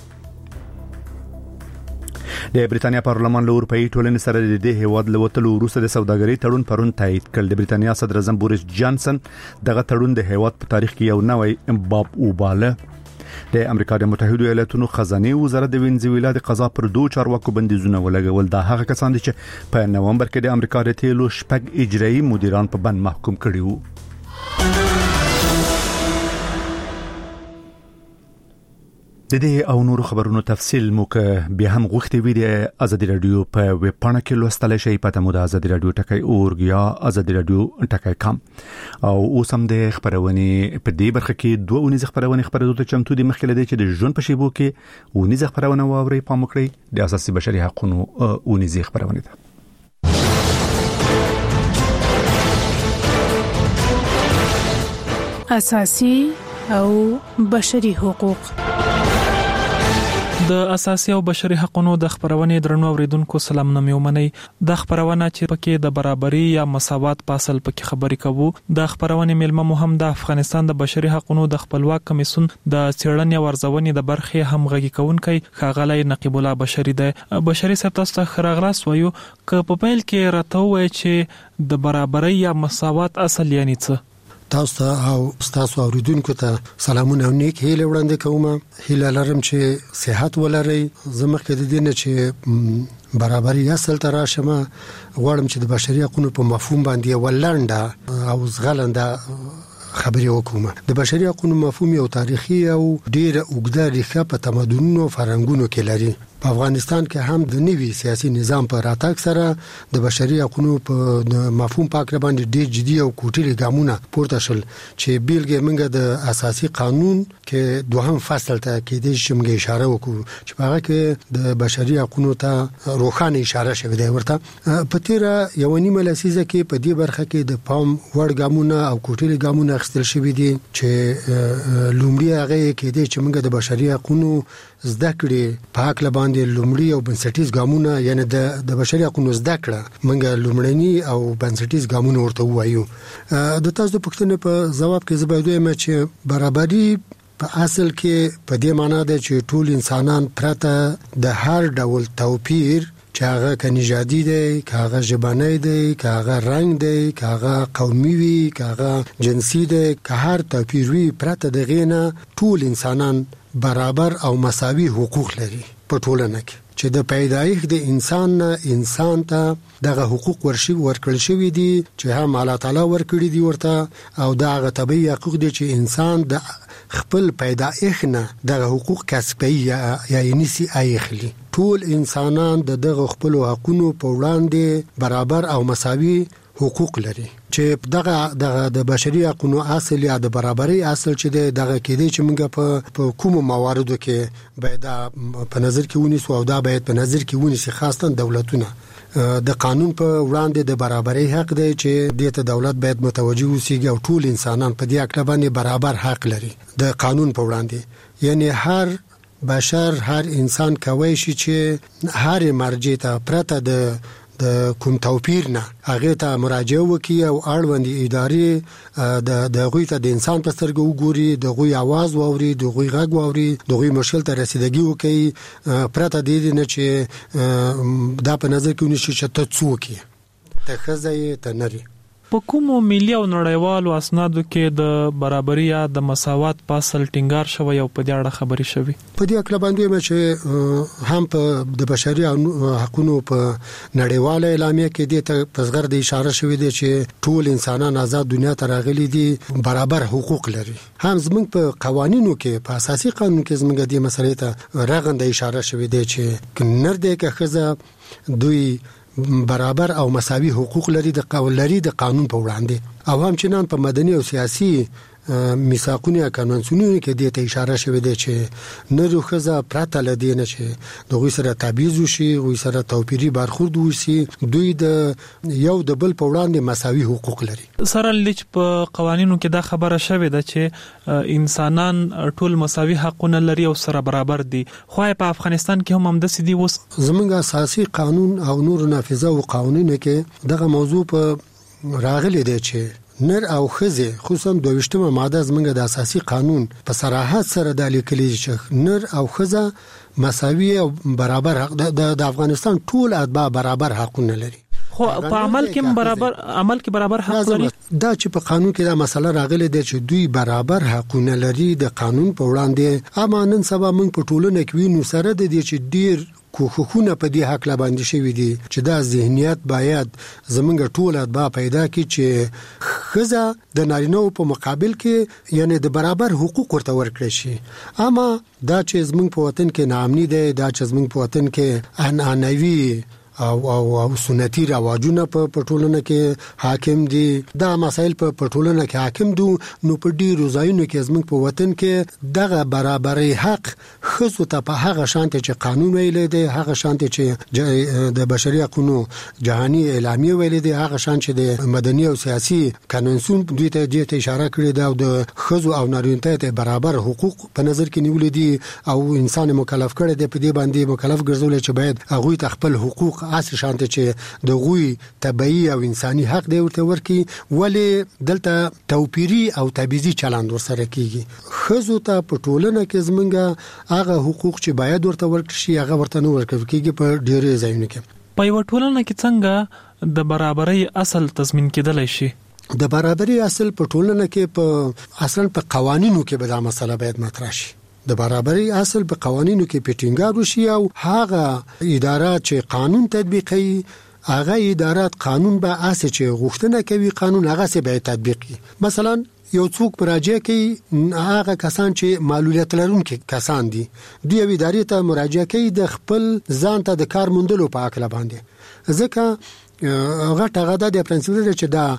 د بریټانیا پارلمان له اروپאי ټولنې سره د دې هیواد له وټلو وروسته د سوداګرۍ تړون پرون تایید کړ. د بریټانیا صدر اعظم بوریس جانسن دغه تړون د هیواد په تاریخ کې یو نوی باب وباله. د امریکا د متحده ایالاتونو خزانه وزارت د وینزویلا د قضا پر دوه چارواکو بندیزونه ولګول. دا هغه کسان دي چې په نومبر کې د امریکا د تیلو شپږ اجرایي مدیران په بند محکوم کړي وو. د دې او نور خبرونو تفصیل مو که بیا هم غوښتي وي د آزادي رادیو په ویب پاڼه کې لوستل شي. پته مو د آزادي رادیو ټکای اورګ یا آزادي رادیو ټکای کام. او اوس هم د خبرونه په دې برخه کې دوه اونیز خبرونه خبرو ته چمتو دي. مخکې لدی چې د ژوند په شیبو کې اونیز خبرونه واوري پام وکړئ د اساسي بشري حقوقو اونیز خبرونه ده. اساسي او بشري حقوق. د اساسي او بشري حقوقو د خبرونې درنو اوریدونکو سلامونه میومني. د خبرونه چې پکې د برابرۍ یا مساوات په اصل پکې خبرې کوو. د خبرونې ملما مهم د افغانستان د بشري حقوقو د خپلواک کمیسون د څېړنې او ارزونې د برخې همغږي کوونکی ښاغلی نقیب الله بشری دی. بشری صاحب تاسو ته خراغلاس وایو ک په پیل کې راته وایي چې د برابرۍ یا مساوات اصل یعنی څه؟ تاسو ته او تاسو اوریدونکو ته سلامونه او نیک هیله وړاندې کوم. هیله لرم چې صحت ولرئ. زموږ کې د دې نه چې برابرۍ اصل ته راشم غواړم چې د بشري حقوقو په مفهوم باندې ولنده او زغلنده خبرې وکوم. د بشري حقوقو مفهوم یو تاریخي او ډېر اوږده ریښه په تمدنونو فرهنګونو کې لري. په افغانستان کې هم د نوي سیاسي نظام په راتګ سره د بشري حقوقو په مفهوم پاک باندې ډېر جدي او کوټلي ګامونه پورته شول چې بیلګې منګه د اساسي قانون کې دوهم فصل ته کې د شمګه اشاره وکړو چې هغه کې د بشري حقوقو ته روخانه اشاره شوې ده. ورته په تیر یو نیمه لسیزه کې په دې برخه کې د پام وړ ګامونه او کوټلي ګامونه اخیستل شوې دي چې لومړی هغه کې د چې منګه د بشري حقوقو زده کړې په حق باندې لومړی او بنسټیز ګامونه یعنی د د بشري حقوقو زده کړه منګه لومړنی او بنسټیز ګامونه ورته وایو. د تاسو د پوښتنې په جواب کې زبېدو یم چې برابرۍ په اصل کې په دې معنی ده چې ټول انسانان پرته د هر ډول توپیر چې هغه کنيجادي دی، هغه ژبنی دی، هغه رنگ دی، هغه قومي وي، هغه جنسي دی، که هر توپیر وي، پرته دغه نه ټول انسانان برابر او مساوي حقوق لري په ټولنه کې. چې د پیدایښت د انسان نه انسان ته دغه حقوق ورشي ورکړل شوی دي چې هم الله تعالی ورکړي دي ورته، او دغه طبيعي حقوق دي چې انسان د خپل پیدایښت نه دغه حقوق کسبي یا یعنی سي اخلي. ټول انسانان د دغه خپل حقوقو په وړاندې برابر او مساوي حقوق لري. چې دغه دغه د بشري حقوقو اصل یا د برابرۍ اصل چې دغه کېدی چې موږ په کوم مواردو کې باید په نظر کې ونیسو او دا باید په نظر کې ونیسي، خاصه دولتونه. د قانون په وړاندې د برابرۍ حق دی چې دغه دولت باید متوجه وسی او ټول انسانان په دې اړه باندې برابر حق لري د قانون په وړاندې. یعنی هر بشر هر انسان کوي شي چې هر مرجع ته پرته د د کوم توپیر نه هغه ته مراجعه وکړي او اړوند ادارې د دغه ته د انسان په سترګو وګوري، دغه आवाज واوري، دغه غږ واوري، دغه مشکل ته رسیدګي وکړي، پرته دې نه چې دا په نظر کې ونیسي چې ته څوک یې، ته ښځه ته نری. په کومو ملي او نړیوالو اسنادو کې د برابرۍ یا د مساوات په اصل ټینګار شوی او په دې اړه خبرې شوی؟ په دې اړه باندې چې هم په د بشري حقوقو په نړیواله اعلامیه کې د تصغر د اشاره شوی دی چې ټول انسانان آزاد دنیا ته راغلي دي، برابر حقوق لري. هم زموږ په قوانینو کې په اساسي قانون کې زموږ د مسلې ته رغنده اشاره شوی دی چې نر دې که ښځه دوی برابر او مساوي حقوق لري د قانون لري د قانون په وړاندې. او هم چې نن په مدني او سیاسي میثاقونه کنونسیونونو کې د ته اشاره شوې ده چې نر ښځه پرته لدی نه چې دغه سره تبعیض وشي، غوي سره توپیری برخورد وشي، دوی د یو د بل په وړاندې مساوي حقوق لري. سره لچ په قوانینو کې دا خبره شوې ده چې انسانان ټول مساوي حقونه لري او سره برابر دي، خو په افغانستان کې هم هم د سدي وس زمونږ اساسي قانون او نور نافذه او قوانینو کې دغه موضوع په راغلي دی چې نر او ښځه خصوصا دویشتمه ماده زمونږ د اساسي قانون په صراحت سره د لیکلي چې نر او ښځه مساوي او برابر حق د افغانستان ټول اتباع برابر حقونه لري. خو په عمل کې برابر عمل کې برابر حق لري. دا چې په قانون کې دا مسله راغلي ده چې دوی برابر حقونه لري د قانون په وړاندې. اما نن سبا موږ په ټولنه کې وینو سره د دې چې ډیر کوخونه په دې حق لا باندې شوی دي چې دا ذهنیت باید زمونږ ټول اتباع پیدا کړي چې ښځه د نارینه په مقابل کې یعنی د برابر حقوق ورته ورکړي شي. اما دا چې زمونږ په وطن کې ناامني ده، دا چې زمونږ په وطن کې انانوي او او او سنتي رواجونه په پټولنه کې حاکم دي، دا مسائل په پټولنه کې حاکم دي، نو په ډیرو ځایونو کې زموږ په وطن کې دغه برابرۍ حق خصو ته په هغه شانت چې قانون ویل دی، هغه شانت چې د بشري حقوقو جهاني اعلامیه ویل دی، هغه شانت چې د مدني او سیاسي قانونسون دوی ته د اشاره کړې ده او د خصو او نارینه ته برابر حقوق په نظر کې نیول دي او انسان مکلف کړي دی، په دې باندې مکلف ګرځول چې باید هغه خپل حقوق اصل شانته چې د غوي طبيعي او انساني حق دی ورته ورکی، ولی دلته توپیری او تبعیضي چلند ورسره کیږي. خزو ته په ټولنه کې زمونږه هغه حقوق چې باید ورته ورکړي هغه ورته نه ورکړي کیږي په ډیره ځایونو کې. په یو ټولنه کې څنګه د برابرۍ اصل تضمین کېدلای شي؟ د برابرۍ اصل په ټولنه کې په اصل په قوانینو کې به دا مسله باید مطرح شي. د برابرۍ اصل په قوانینو کې پټینګار وشي او هغه ادارات چې قانون تطبیقي هغه ادارات قانون به اساس چې غوښتنه کوي قانون هغه سه به تطبیقي. مثلا یو څوک مراجعه کوي هغه کسان چې معلولیت لرونکي کسان دي، دوی ادارې ته مراجعه کوي د خپل ځان ته د کار موندلو په اړه باندې، ځکه هغه ټغه د پرنسپل چې دا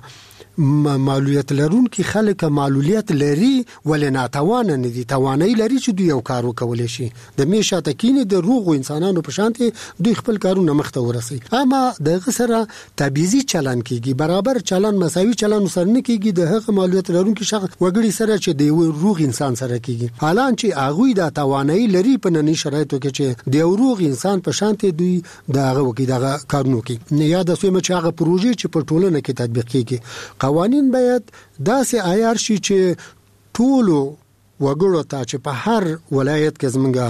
معلولیت لرونکي خلک معلولیت لري ولې ناتوان نه دي، توانایي لري چې دوی یو کار وکولای شي، د میشه تکینه د روغ انسانانو په شانتي دوی خپل کارونه مخته ورسي. اما د غسره تبعیضي چلن کیږي، برابر چلن مساوي چلن سره نه کیږي د هغه معلولیت لرونکي شخص وګړي سره چې د روغ انسان سره کیږي، حالان چې هغه د توانایي لري په ننني شرایطو کې چې د روغ انسان په شانتي دوی دغه وکي دغه کارونه کوي. نه یاد اوسه چې هغه پروژې چې په ټولنه کې تطبیق کیږي، قوانین باید داسې عیار شي چې ټولو وګړو ته چې په هر ولایت کې زمونږ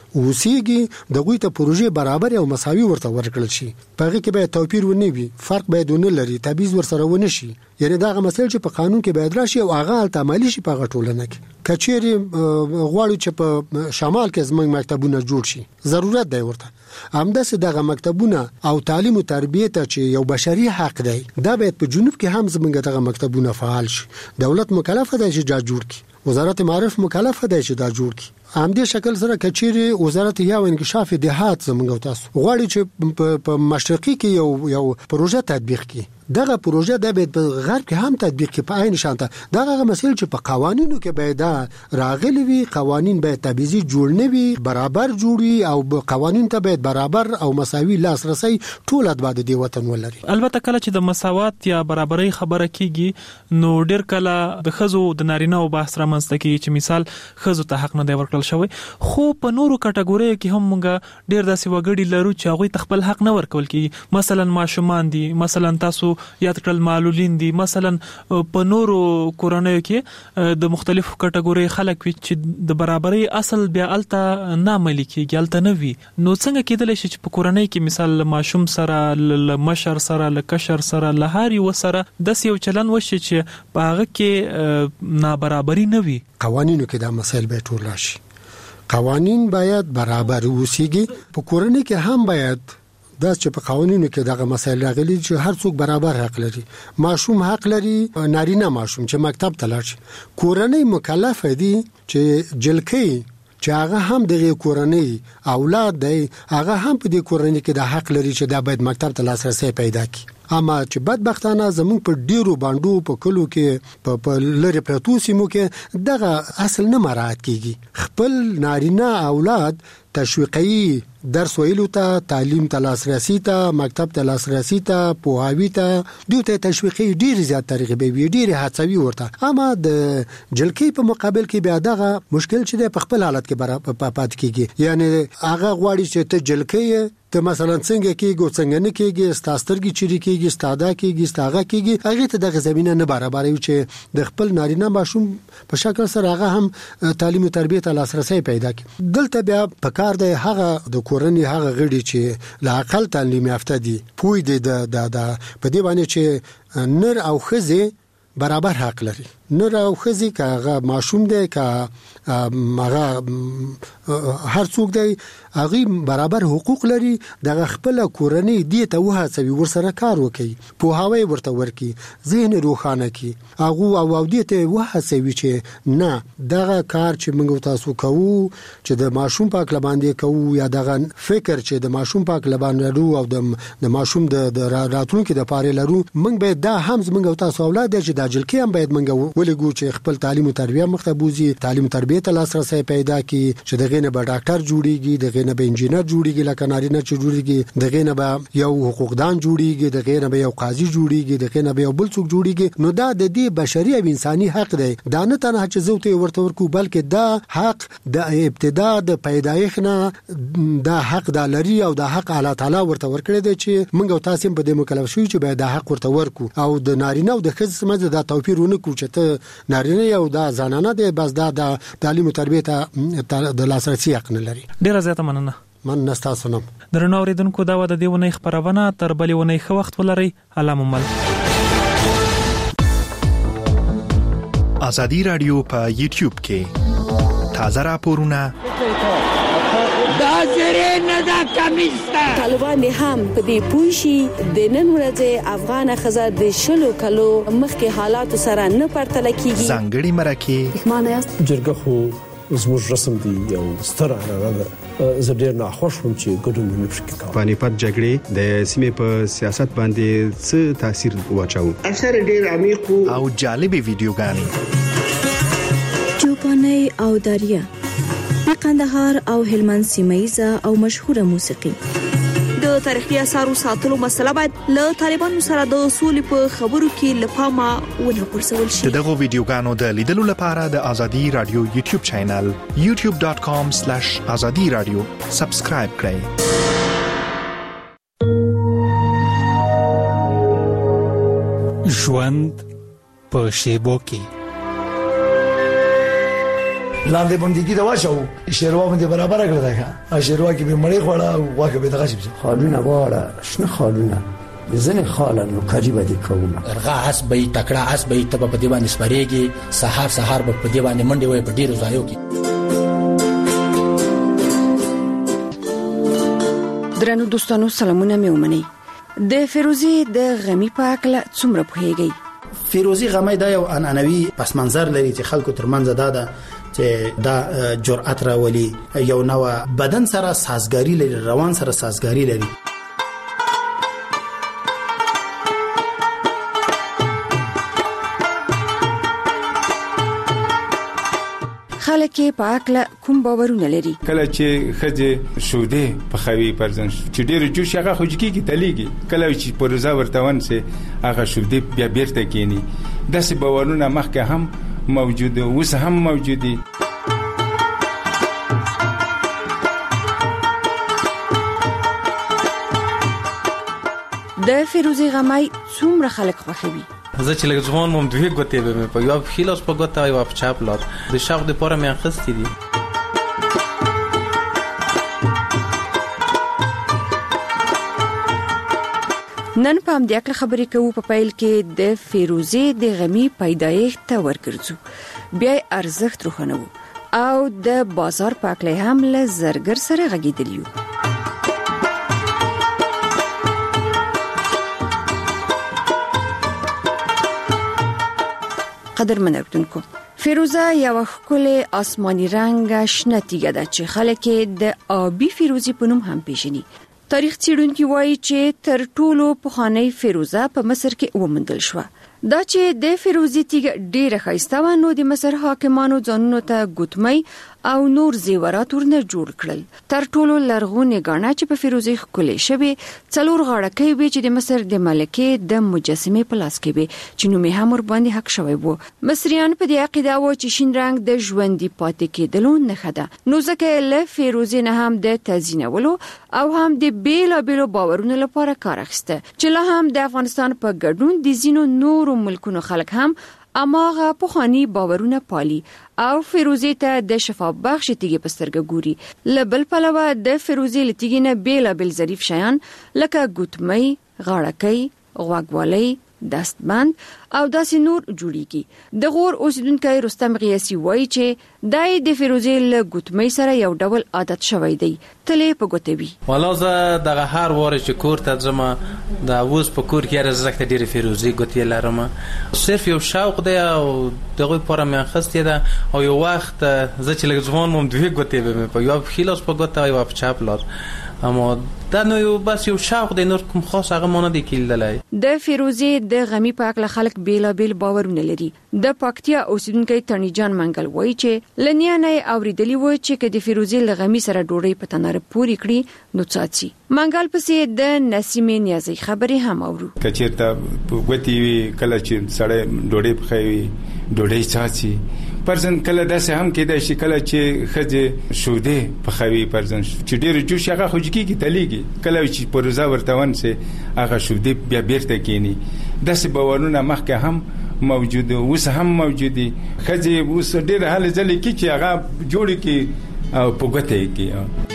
اوسېږي دغه ته پروژې برابر او مساوي ورته ورکړل شي پغه کې به توپیر ونه وي فرق به دونه لري تبعیض ورسره ونه شي یعنی دا مسایل چې په قانون کې باید راشي او هغه التمالي شي په ټولنه کې کچېری غواړي چې په شمال کې زموږ مکتبونه جوړ شي ضرورت دی ورته همداسې دغه مکتبونه او تعلیم او تربیه ته چې یو بشري حق دی دا باید په جنوب کې هم زموږ دغه مکتبونه فعال شي دولت مکلف دی چې دا جوړ کړي وزارت معارف مکلف دی چې دا جوړ کړي همدې شکل سره کچېری وزارت یا انکشاف دهات زموږ تاسو غواړي چې په مشرقي کې یو یو پروژه تطبیق کړي دغه پروژه د به په غرب کې هم تطبیق کې په عین شانته دغه مسایل چې په قوانینو کې باید راغلي وي قوانین باید تبعیضي جوړ نه وي برابر جوړي او قوانین ته باید برابر او مساوي لاسرسي ټول ادباد دی وطن ولري البته کله چې د مساوات یا برابرۍ خبره کیږي نو ډیر کله د خزو د نارینه او بحث رامنځته کیږي چې مثال خزو ته حق نه دی ورکړل شوی خو په نورو کټګوري کې هم موږ ډیر داسې وګړي لرو چې هغه خپل حق نه ورکول کیږي مثلا ماشومان دي مثلا تاسو یاد کړل معلولین دي مثلا په نورو کورنیو کې د مختلفو کټګوري خلک چې د برابرۍ اصل بیا الته نه عملي کیږي الته نه وي نو څنګه کېدلی شي چې په کورنۍ کې مثال ماشوم سره ل مشر سره ل کشر سره ل هاري وسره د یو چلن وشي چې په هغه کې نابرابري نه وي قوانینو کې دا مسایل به ټول راشي قوانین باید برابر وسیږي په کورنۍ کې هم باید دا چې په قوانینو کې دغه مسایل راغلي چې هر څوک برابر حق لري ماشوم حق لري نارینه ماشوم چې مکتب ته لاړ شي کورنۍ مکلف دي چې جلکې چې هغه هم د کورنۍ اولاد دی هغه هم په دې کورنۍ کې د حق لري چې دا باید مکتب ته لاسرسي پیدا کړي اما چې بدبختانه زموږ په ډیرو باندو په کلو کې په لری پرتو سیمو کې دغه اصل نه مراعات کیږي خپل نارینه اولاد تشویقي درس ویلو ته تعلیم ته لاسرسي ته مکتب ته لاسرسي ته پوهاوی ته دوی ته تشویقي ډیر زیات طریقې به وي ډیر هڅوي ورته اما د جلکی په مقابل کې بیا دغه مشکل چې په خپل حالت کې برابر پات کیږي یعنی هغه غواړي چې ته جلکی ته مثلا څنګه کېږي څنګه نه کېږي ستاسترګي چيري کېږي ستاده کېږي ستاغه کېږي هغه ته د زمينه نه برابرې وي چې د خپل نارینه ماشوم په شکل سره هغه هم تعلیم او تربیه ته لاسرسي پیدا کړي دلته بیا په کار دی هغه د کورنۍ هغه غړي چې لا عقل تعلیم یافته دي پوي دي د د په دې باندې چې نر او خزه برابر حق لري نر او خزي کاغه ماشوم دی کا هغه هر څوک دی هغه برابر حقوق لري د خپل کورنۍ دی ته وهڅوي ورسره کار وکړي په هواي ورته ورکی ذهن روښانه کی هغه او دی ته وهڅوي چې نه دغه کار چې موږ تاسو کوو چې د ماشوم پاک لباندې کوو یا دغه فکر چې د ماشوم پاک لباندې لرو او د ماشوم د راتلونکو د پاره لرو موږ به دا هم موږ تاسو اولاد چې د جلکی هم باید موږ ولګو چې خپل تعلیم او تربیه مختبوزي تعلیم تربیه ته لاسرسي پیدا کی چې دغه نه به ډاکټر جوړیږي دغه نه به انجینر جوړیږي لکه نارینه چې جوړیږي دغه نه به یو حقوقدان جوړیږي دغه نه به یو قاضي جوړیږي دغه نه به یو بل څوک جوړیږي نو دا د دې بشري او انساني حق دی دا نه تنه چې زوته ورته ورکو بلکې دا حق د ابتدا د پیدایښت نه دا حق د لري او د حق الله تعالی ورته ورکړي دی چې موږ تاسو په دې مکلف شو چې به دا حق ورته ورکو او د نارینه او د ښځې سمجه دا توپیرونه کو چې ته نارینه یو دا زنانه دی بس دا د تعلیم او تربیه ته د لاسرسي حق نه لري ډیره زیاته مننه من نستا سنم درنو اوریدونکو دا و د دیونه خبرونه تر بلې ونې خو وخت ولري علامه مل ازادي رادیو په یوټیوب کې تازه راپورونه دا زره نه دا کمیستا طالبان هم په دې پوښي د نن ورځې افغان خزه د شلو کلو مخکې حالات سره نه پرتل کیږي ځانګړي مرکه معنی جرګه خو زموږ رسم دی یو ستر اړه ده زه ډیر نه خوشم چې ګډون نه پکې پانیپت جګړې د سیمې په سیاست باندې څه تاثیر واچاو اثر ډیر عمیق او جالبي ویډیوګانې چوپاني او دریا د قندهار او هلمند سیمایزه او مشهوره موسیقي د تاریخي اثارو ساتلو مسله باید له طالبانو سره د اصول په خبرو کې لپاره ونه پرسول شي دغه ویډیوګانو د لیدلو لپاره د ازادي رادیو یوټیوب چینل یوټیوب ډاټ کام سلیش ازادي رادیو سبسکرایب کړئ ژوند په شیبو کې لاندې باندې دا واچو شیروا باندې برابر کړل دا شیروا کې به مړی خوړه واکه به دغه شي خالونه واړه شنه خالونه ځنه خالونه قریبه دي کومه ارغه اس به تکړه اس به تب په دی باندې سپریږي سحر سحر په دی باندې منډي وي په ډیرو ځایو کې. درنو دوستانو سلامونه مې ومني. د فیروزي د غمی په اړه څومره پوهیږئ؟ فیروزي غمی دا یو عنعنوي پس منظر لري چې خلکو ترمنځ دا ده چې دا جرأت راولي، یو نو بدن سره سازګاری لري، روان سره سازګاری لري. خلک په اکل کوم باورونه لري؟ کله چې خځه شوده په خوي پرځن چې ډېر جوش هغه خوځکی کی تلېږي، کله چې پروزا ورتون سي هغه شوده بیا بیرته کینی. داسې باورونه مخکې هم موجوده اوس هم موجودي. د فیروزي غمی څومره خلک خوښوي؟ زه چې لږ ځوان مم دوی ګوتې به په یو خلاص په ګوته او په چاپ لات د شاو د پوره مې اخستې دي. نن په دې اړه خبرې کوو. په پیل کې د فیروزي د غمی پیدایښت ته ورګرځو، بیا ارزښت روښانو او د بازار په اړه هم له زرګر سره غږیدلیو. قدرمن اردوونکو، فیروزه یو ښکلی آسماني رنګ شنه تیږه ده چې خلک د آبي فیروزي په نوم هم پیژني. تاریخ څېړونکي وایي چې تر ټولو پخوانی فیروزه په مصر کې وموندل شوه. دا چې د فیروزي تیږه ډیره ښایسته و، نو د مصر حاکمانو ځانونو ته ګوتمۍ او نور زیورات ورنه جوړ کړل. تر ټولو لرغونې ګاڼه چې په فیروزي ښکلې شوې څلور غاړکۍ وې چې د مصر د ملکې د مجسمې په لاس کې وې چې نوم یې هم ورباندې حق شوی و. مصریان په دې عقیده وو چې شین رنګ د ژوندي پاتې کېدلو نښه ده، نو ځکه له فیروزي نه هم د تزیینولو او هم د بیلابیلو باورونو لپاره کار اخیسته چې لا هم د افغانستان په ګډون د ځینو نورو ملکونو خلک هم اماغه پخوانی باورونه پالي او فیروزي ته د شفا بخش تیږي پسترګه ګوري. لبل پلوه د فیروزي لتیږي نه بیلابیل ظریف شیان لکه ګوتمۍ، غاړکۍ، غوږوالۍ، دستبند او داسې نور جوړیږي. د غور اوسیدونکو رستم غیاسی وایي چې دای د فیروزي له ګوتمۍ سره یو ډول عادت شوی دی، تلې په ګوتوي. والا زه دغه هر واره چې کور ته ځم د اوس په کور کې راځه ډېر فیروزي ګوتې لرم. صرف یو شوق دی او دغه پوره مې اخستې ده او یو وخت زه چې لږ ځوان مم دوی ګوتې به په یو خلاص په ګوته او په چاپ لات، اما دا نو یو بس یو شوق دی، نور کوم خاص هغه مونږ دی کېدلای. د فیروزي د غمی په اړه خلک بیلابیل باورونه لري. د پکتیا اوسیدونکو تڼي جان منګل وایي چې لنیا نه اوریدلی و چې د فیروزي له غمی سره ډوډۍ په تنار پوری کړی نو څاڅي. منګل پسې د نسیمه نیازي خبرې هم اورو. کچېرته غوتی کله چې سړی ډوډۍ پخوي ډوډۍ څاڅي. پرځن کله داسې هم کېدای شي کله چې خځه شوده پخوي پرځن چې ډېر جوش هغه خوځکی کی تلېږي، کله چې پروزا ورتون سي هغه شوده بیا بیرته کینی. داسې باورونه مخکې هم موجوده اوس هم موجودي. خځه اوس ډېر حال ځلې کی چې هغه جوړ کی او پوګته کی.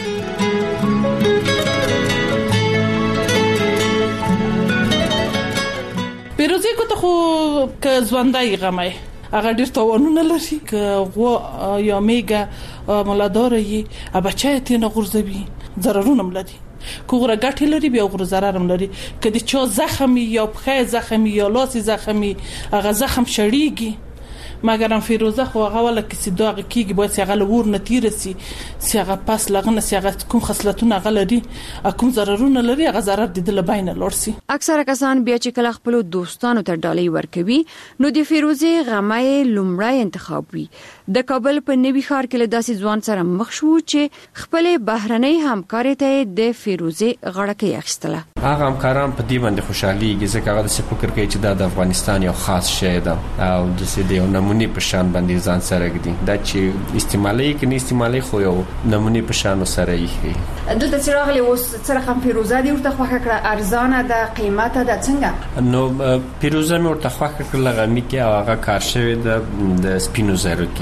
پیروزی کو ته خو ک ځوندای غمای هغه ډیر توانونه لري ک غو یا میګه مولادار یې ابچای ته نه غورځوي، ضررونه ملدي کوغره ګټه لري بیا غره ضرر هم لري. کدي چا زخمي یا پخې زخمي یا لاس زخمي هغه زخم شړیږي، مګر هم فیروزه خو هغه ولا کسي داغ کیږي باید هغه لور نتیره سي سي هغه پس لغنه سي هغه کوم خصلتونه غلري کوم ضررونه لري هغه ضرر د دل بینه لورسي. اکثره کسان بیا چې کله خپل دوستانو ته ډالۍ ورکوي نو د فیروزه غمای لومړی انتخاب وي. د کابل په نوي ښار کې له داسې ځوان سره مخ شو چې خپل بهرنۍ همکاري ته د فیروزه غړکې اخیستله. هغه همکاران په دې باندې خوشحالي ځکه هغه د فکر کوي چې دا د افغانستان یو خاص شی ده او د سې د نمونې په شان باندې ځان سره ګدي دا چې استعمالي کې نه استعمالي خو یو نمونې په شان سره یې. دلته چې راغلی اوس سره هم فیروزه دی ورته خوښه کړه، ارزانه ده، قیمته ده، څنګه؟ نو فیروزه مې ورته خوښه کړه، غمی کې هغه کار شوی د سپینو زرو کې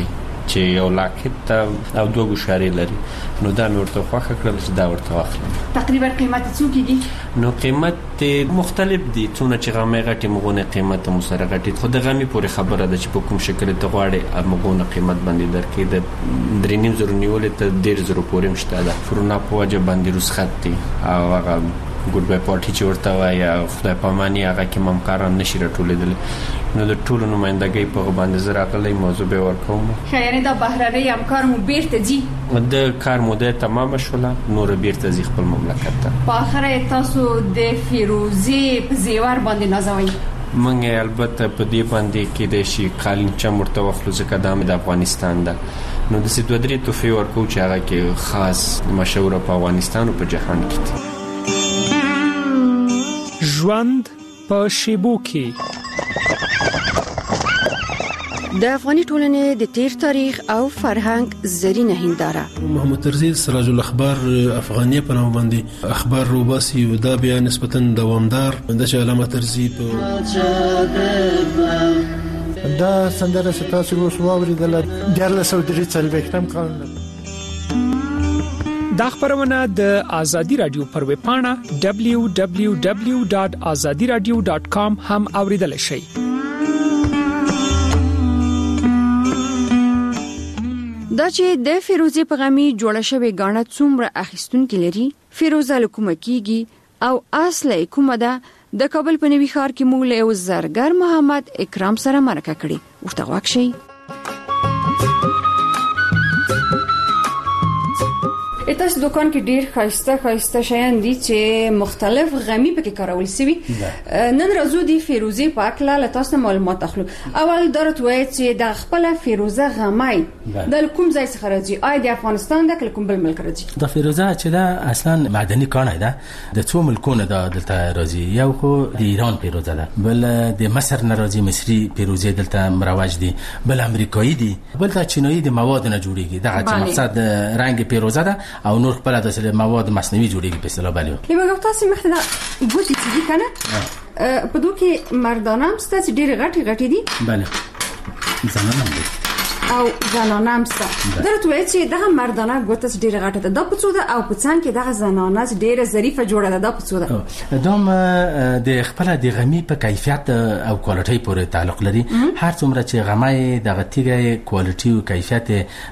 چې یو لاکت او دوه ګوشاري لري نو دا مې ورته خوښه کړل چې دا ورته واخلم. تقریبا قیمت څو کېږي؟ نو قیمت مختلف دي، څونه چې غمې غټي مغونه قیمت مو سره غټي، خو د غمې پورې خبره ده چې په کوم شکل ته غواړي مغونه قیمت باندې درکې د درې نیم زره نیولې ته ډېر زره پورې مشته ده. فرونا په وجه باندې رسخت دي او هغه ګډ بای پارټي چې ورته وایي خدای پاماني هغه کې ممکاران نشي راټولېدل، نو د ټولو نمائندګۍ په باندې زه راغلی موضوع به ورکوم. یعنې دا بهرنی همکار مو بیرته ځي؟ د کار موده تمامه شوله، نور بیرته ځي خپل مملکت ته. په اخره تاسو د فیروزې په زیور باندې نازوئ؟ منګه البته په دې باندې کې د شي قالین چم ورته وخلو ځکه دا د افغانستان ده، نو د سې دوه درې توفي ورکو چې هغه کې خاص مشهور په افغانستان او په جهان کې دي. ژوند په شیبو کې د افغاني ټولنې د تیر تاریخ او فرهنګ زرینه هنداره. محمد طرزي سراج الاخبار افغانیه په نوم باندې اخبار روباسي او دا بیا نسبتا دوامدار د علامه طرزي په دا سندره ستاسو اوس واوریدل د سعودي څلويختم کال. دا خبرونه د آزادی رادیو پر ویب پاڼه دبلیو دبلیو دبلیو ډاټ آزادي رادیو ډاټ کام هم اوریدل شئ. دا چې د فیروزې په غمی جوړه شوی غاڼه څومره اخیستونکو لري، فیروزه لکومه کیږي او اصله کومه ده، د کابل په نوي ښار کې موږ له زرګر محمد اکرام سره مرکه کړې. ورته واکشي تاسو دکان کې ډیر خاصه خاصه شیان دي چې مختلف غمی پکې کارول شوی. نن راځو دی فیروزه پاکله له تاسو معلومات اخلو. اول درته وایي چې د خپل فیروزه غمی د کوم ځای څخه راځي؟ آیا د افغانستان د کوم بل ملک راځي؟ د فیروزه چې دا اصلا معدني کانه ده، د څو ملکونو د دلته راځي. یو خو د ایران فیروزه ده، بل د مصر نه راځي، مصري فیروزه دلته مروج دي، بل امریکایي دي، بل د چینایي د مواد نه جوړیږي. دا چې مقصد رنگ فیروزه ده او نور خپل د مواد مصنوعي جوړیږي په اصطلاح باندې. لمګو تاسو مخته دا ګوتې چې کنه په دوه کې مردانه هم ستاسو ډېر غټي غټي دي. بله زنانه دي او زنانه هم ستاسو درته وایي چې دا مردانه ګوتې ډېر غټه ده. دا په څو ده او په څنګه کې دا زنانه ډېر ظریفه جوړه ده؟ دا په څو ده؟ دوم د خپل د غمی په کیفیت او کوالټي پورې تعلق لري. هر څومره چې غمی د غتیګه کوالټي او کیفیت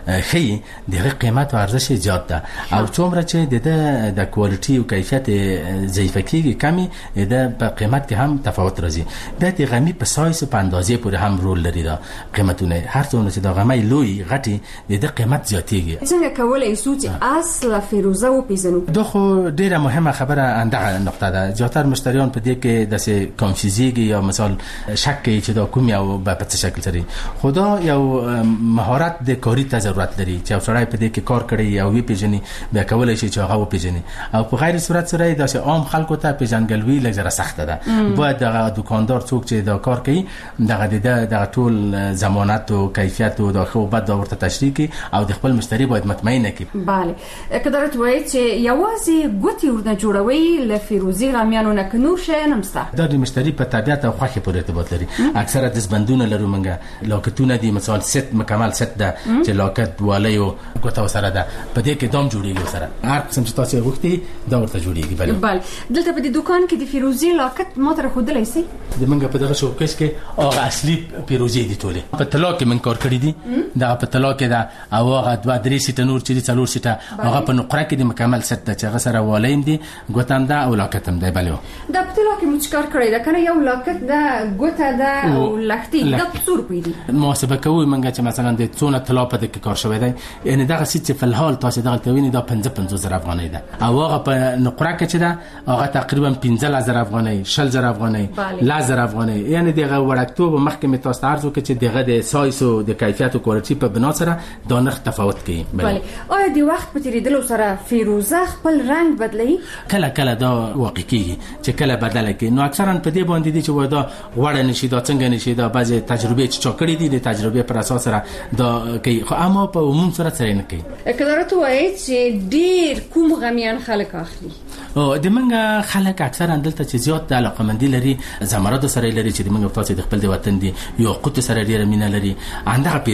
خي د قیمت او ارزښت زیات ده، او څومره چې د د کوالټي او کیفیت ضعیفه کیږي کمی د په قیمت کې هم تفاوت راځي. د غمی په سایز په اندازې پورې هم رول لري دا قیمتونه. هر څومره چې د غمی لوی غټي د قیمت زیاتېږي. څنګه کولای شو چې اصل فیروزه و پیژنو؟ دا خو ډیره مهمه خبره اندغه نقطه ده. زیاتره مشتریان په دې کې د کنفیوزیږي یا مثال شک کوي چې دا کوم یو په څه شکل سره. خدا یو مهارت د کاری ته ضرورت لري چې افسرای په دې کې کار کړي او وی پیژني، بیا کولای شي چې هغه و پیژني. او په غیر صورت سره د عام خلکو ته پیژنګلوي لږ سخته ده. باید د دکاندار څوک چې دا کار کوي دغه د ټول ضمانت او کیفیت او د خو بعد دا ورته تشریح کی او د خپل مشتری باید مطمئن کی. bale کدارت وایي چې یوازې ګوتی ورنه جوړوي ل فیروزي غامیانو نه کنور شي نمسته. دا د مشتری په طبيعت او خوخه پورې ارتباط لري. اکثره د زبندونه لرو منګه لاکتونه دي، مثال ست مکمل ست ده چې لاکت والیو ګوته سره ده، په دې کې دوم جوړیږي سره هر قسم چې تاسو وختي دا ورته جوړیږي. bale bale دلته په دې دکان کې د فیروزي لاکت ماته خودلای شي. د منګه په دغه شوکیس کې هغه اصلي فیروزي دي ټوله په طلا کې من کار کړی دي. دا په طلا کې دا او هغه دوه درې سیټ نور چې څلور سیټ هغه په نقره کې د مکمل ست چې هغه سره والیم دي ګوتم دا او لاکتم دی. bale دا په طلا کې مچکار کړی دا کنه یو لاکت دا ګوته دا او لختي دا څور پیدي محاسبه کوي منګه چې مثلا د څونه طلا په دې کې کار شوی دی. یعنی دا سیټ په الحال تاسو دغه تویني دا پنځه پنځه زره افغانۍ ده او هغه په نقره کې چې دا هغه تقریبا پنځه زره افغانۍ شل زره افغانۍ لزر افغانۍ. یعنی دغه وړکتوب مخکې تاسو ارزو کې چې دغه د سایز او د کیفیت او کوالټي په بنا سره دا نرخ تفاوت کوي. bale آیا د وخت په تیریدلو سره فیروزه خپل رنگ بدلي؟ کله کله دا واقع کیږي چې کله بدله کوي. نو اکثرا په دې باندې دي چې ودا وړه نشي دا څنګه نشي دا بعضی تجربه چې چاکړې دي د تجربه پر اساس سره دا کوي، خو اما په عموم سره سره نه کوي. کله وایي چې ډیر کوم غمیان خلک اخلي او د منګه خلک اکثرا دلته چې زیات د علاقمندي لري زمرد سره لري چې د منګه تاسو د خپل د وطن دي یو قوت سره ډیره مینه لري. انده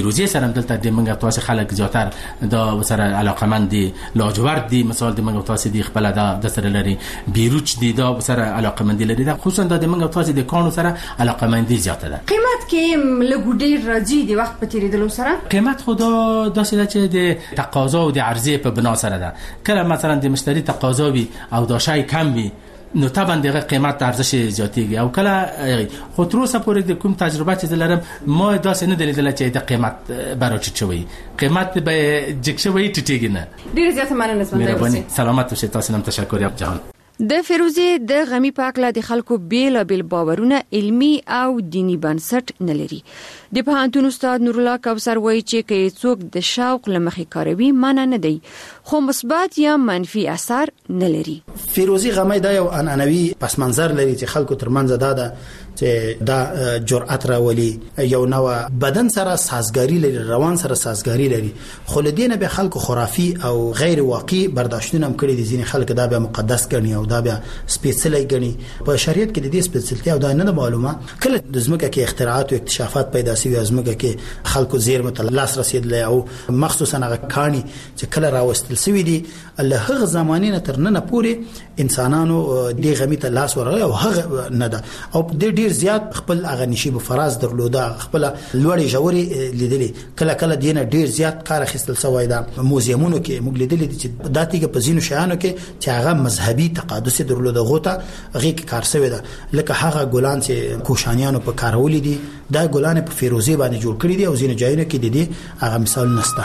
فیروزي سره دلته د منګه تاسو خلک زیاتر دا سره علاقمند دي لاجورد دي مثال د منګه تاسو دی خپل دا د سره لري بیروچ دي دا سره علاقمند لري دا خصوصا د منګه تاسو د کانو سره علاقمند دي زیاته ده. قیمت کې لګوډي راځي د وخت په تیریدلو سره قیمت خدا داسې ده چې د تقاضا او د عرضه په بنا سره ده. کله مثلا د مشتری تقاضا وي او دا شای کم وي نو طبعا دغه قیمت ارزش زیاتیږي او کله خو تر اوسه پورې د کوم تجربه چې لرم ما داسې نه دلیدل چې د قیمت براچ چوي قیمت به جګ شوی ټیټیږي نه. ډیر زیات مننه سمندر. سلامت اوسئ. تاسو نن تشکر جهان. د فیروزي د غمی پاکله د خلکو بیل بیل باورونه علمی او دینی بنسټ نه لري. د پوهنتون استاد نور الله کوثر وایي چې کې څوک د شوق لمخې کاروي معنی نه دی خو مثبت یا منفي اثر نه لري. فیروزي غمی دا یو انانوي پس منظر لري چې خلکو ترمنځ دا ده چې دا جرأت راولي یو نو بدن سره سازګاری لري روان سره سازګاری لري خو لدینه به خلکو خرافي او غیر واقعي برداشتونه هم کړی دي. ځینې خلک دا به مقدس ګڼي او دا به سپیڅلی ګڼي. په شریعت کې د دې سپیڅلتیا او دا نه معلومه کله د زمکه کې اختراعات او اکتشافات پیدا شوي ازمکه کې خلکو زیرمه ته لاس رسیدلی او مخصوصا هغه کانی چې کله راوستل شوی دي الله هغه زمانه نه تر نن پورې انسانانو د غمی ته لاس ورغلی او هغه نه ده او د ډیر زیات خپل هغه نشيب فراز درلوده خپل لوړې جوړې لیدلې کله کله دینه ډیر زیات کار اخیستل شوی ده. موزیمونو کې موږ لیدلې چې داتیګه په زینو شیانو کې چې هغه مذهبي تقدس درلوده غوته هغه کې کار شوی ده لکه هغه ګلان چې کوشانیانو په کارولې دي دا ګلان په فیروزي باندې جوړ کړی دي او زینو ځایونه کې د دې هغه مثال نشته.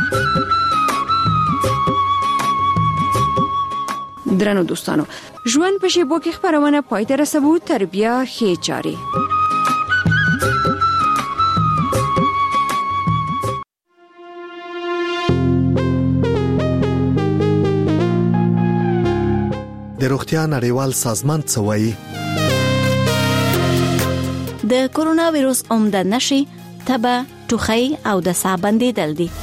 درنو دوستانو ژوند په شیبو کې خبرونه پای ته رسوو تر بیا ښې چارې. د روغتیا نړیوال سازمان څه وایي؟ د کورونا وایروس عمده نشي تبه ټوخی او د ساه بندیدل دي.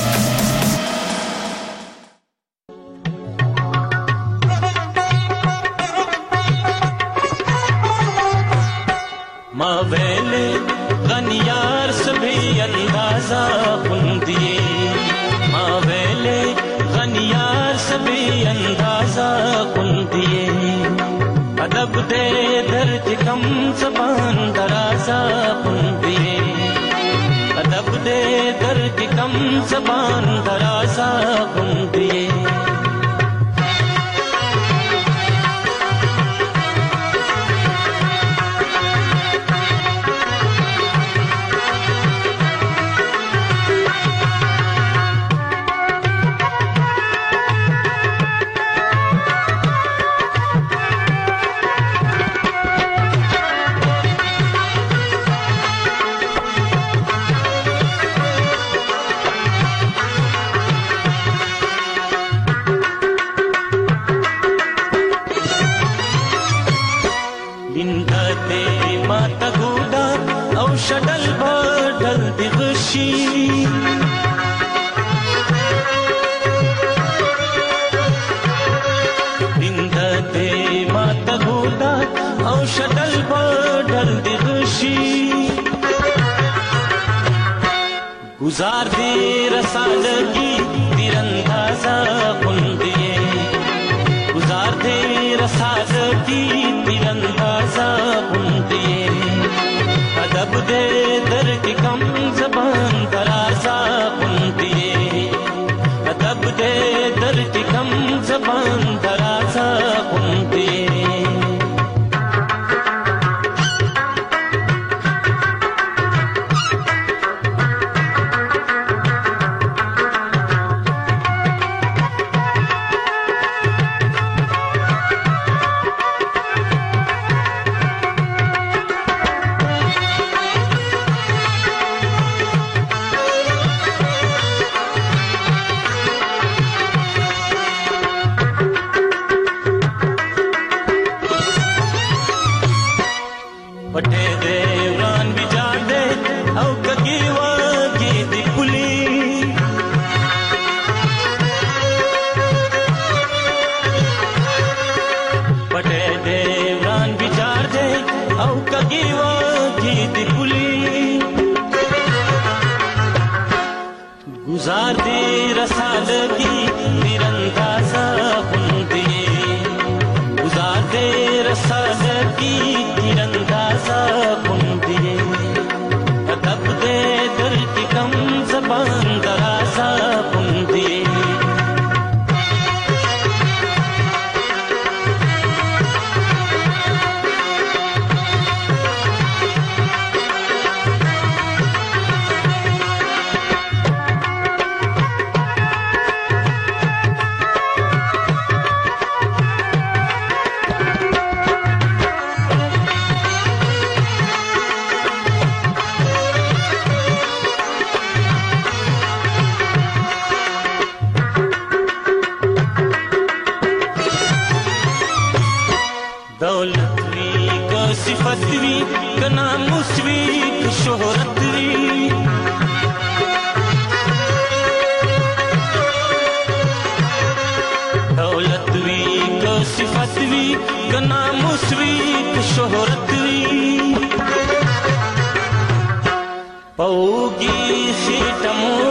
ما ویلے غنیار سبھی اندازہ خوندیے ما ویلے غنیار سبھی اندازہ خوندیے ادب دے درد کم زبان درازہ خوندیے ادب دے درد کم زبان درازہ خوندیے گزار دے رسالگی تیراندازہ خوندیے گزار دے رسالگی تیراندازہ خوندیے ادب دے در کی کم زبان درازہ خوندیے ادب دے در کی کم زبان درازہ خوندیے گزار دے رسالتی تیراندازا غوندې گزار دے رسالتی تیراندازا غوندې ادب دے در کی کم زبان درازا غوندې دولت وی که صفت وی که ناموس وی که شهرت وی دولت وی که صفت وی که ناموس وی که شهرت وی پوگی خیٹمو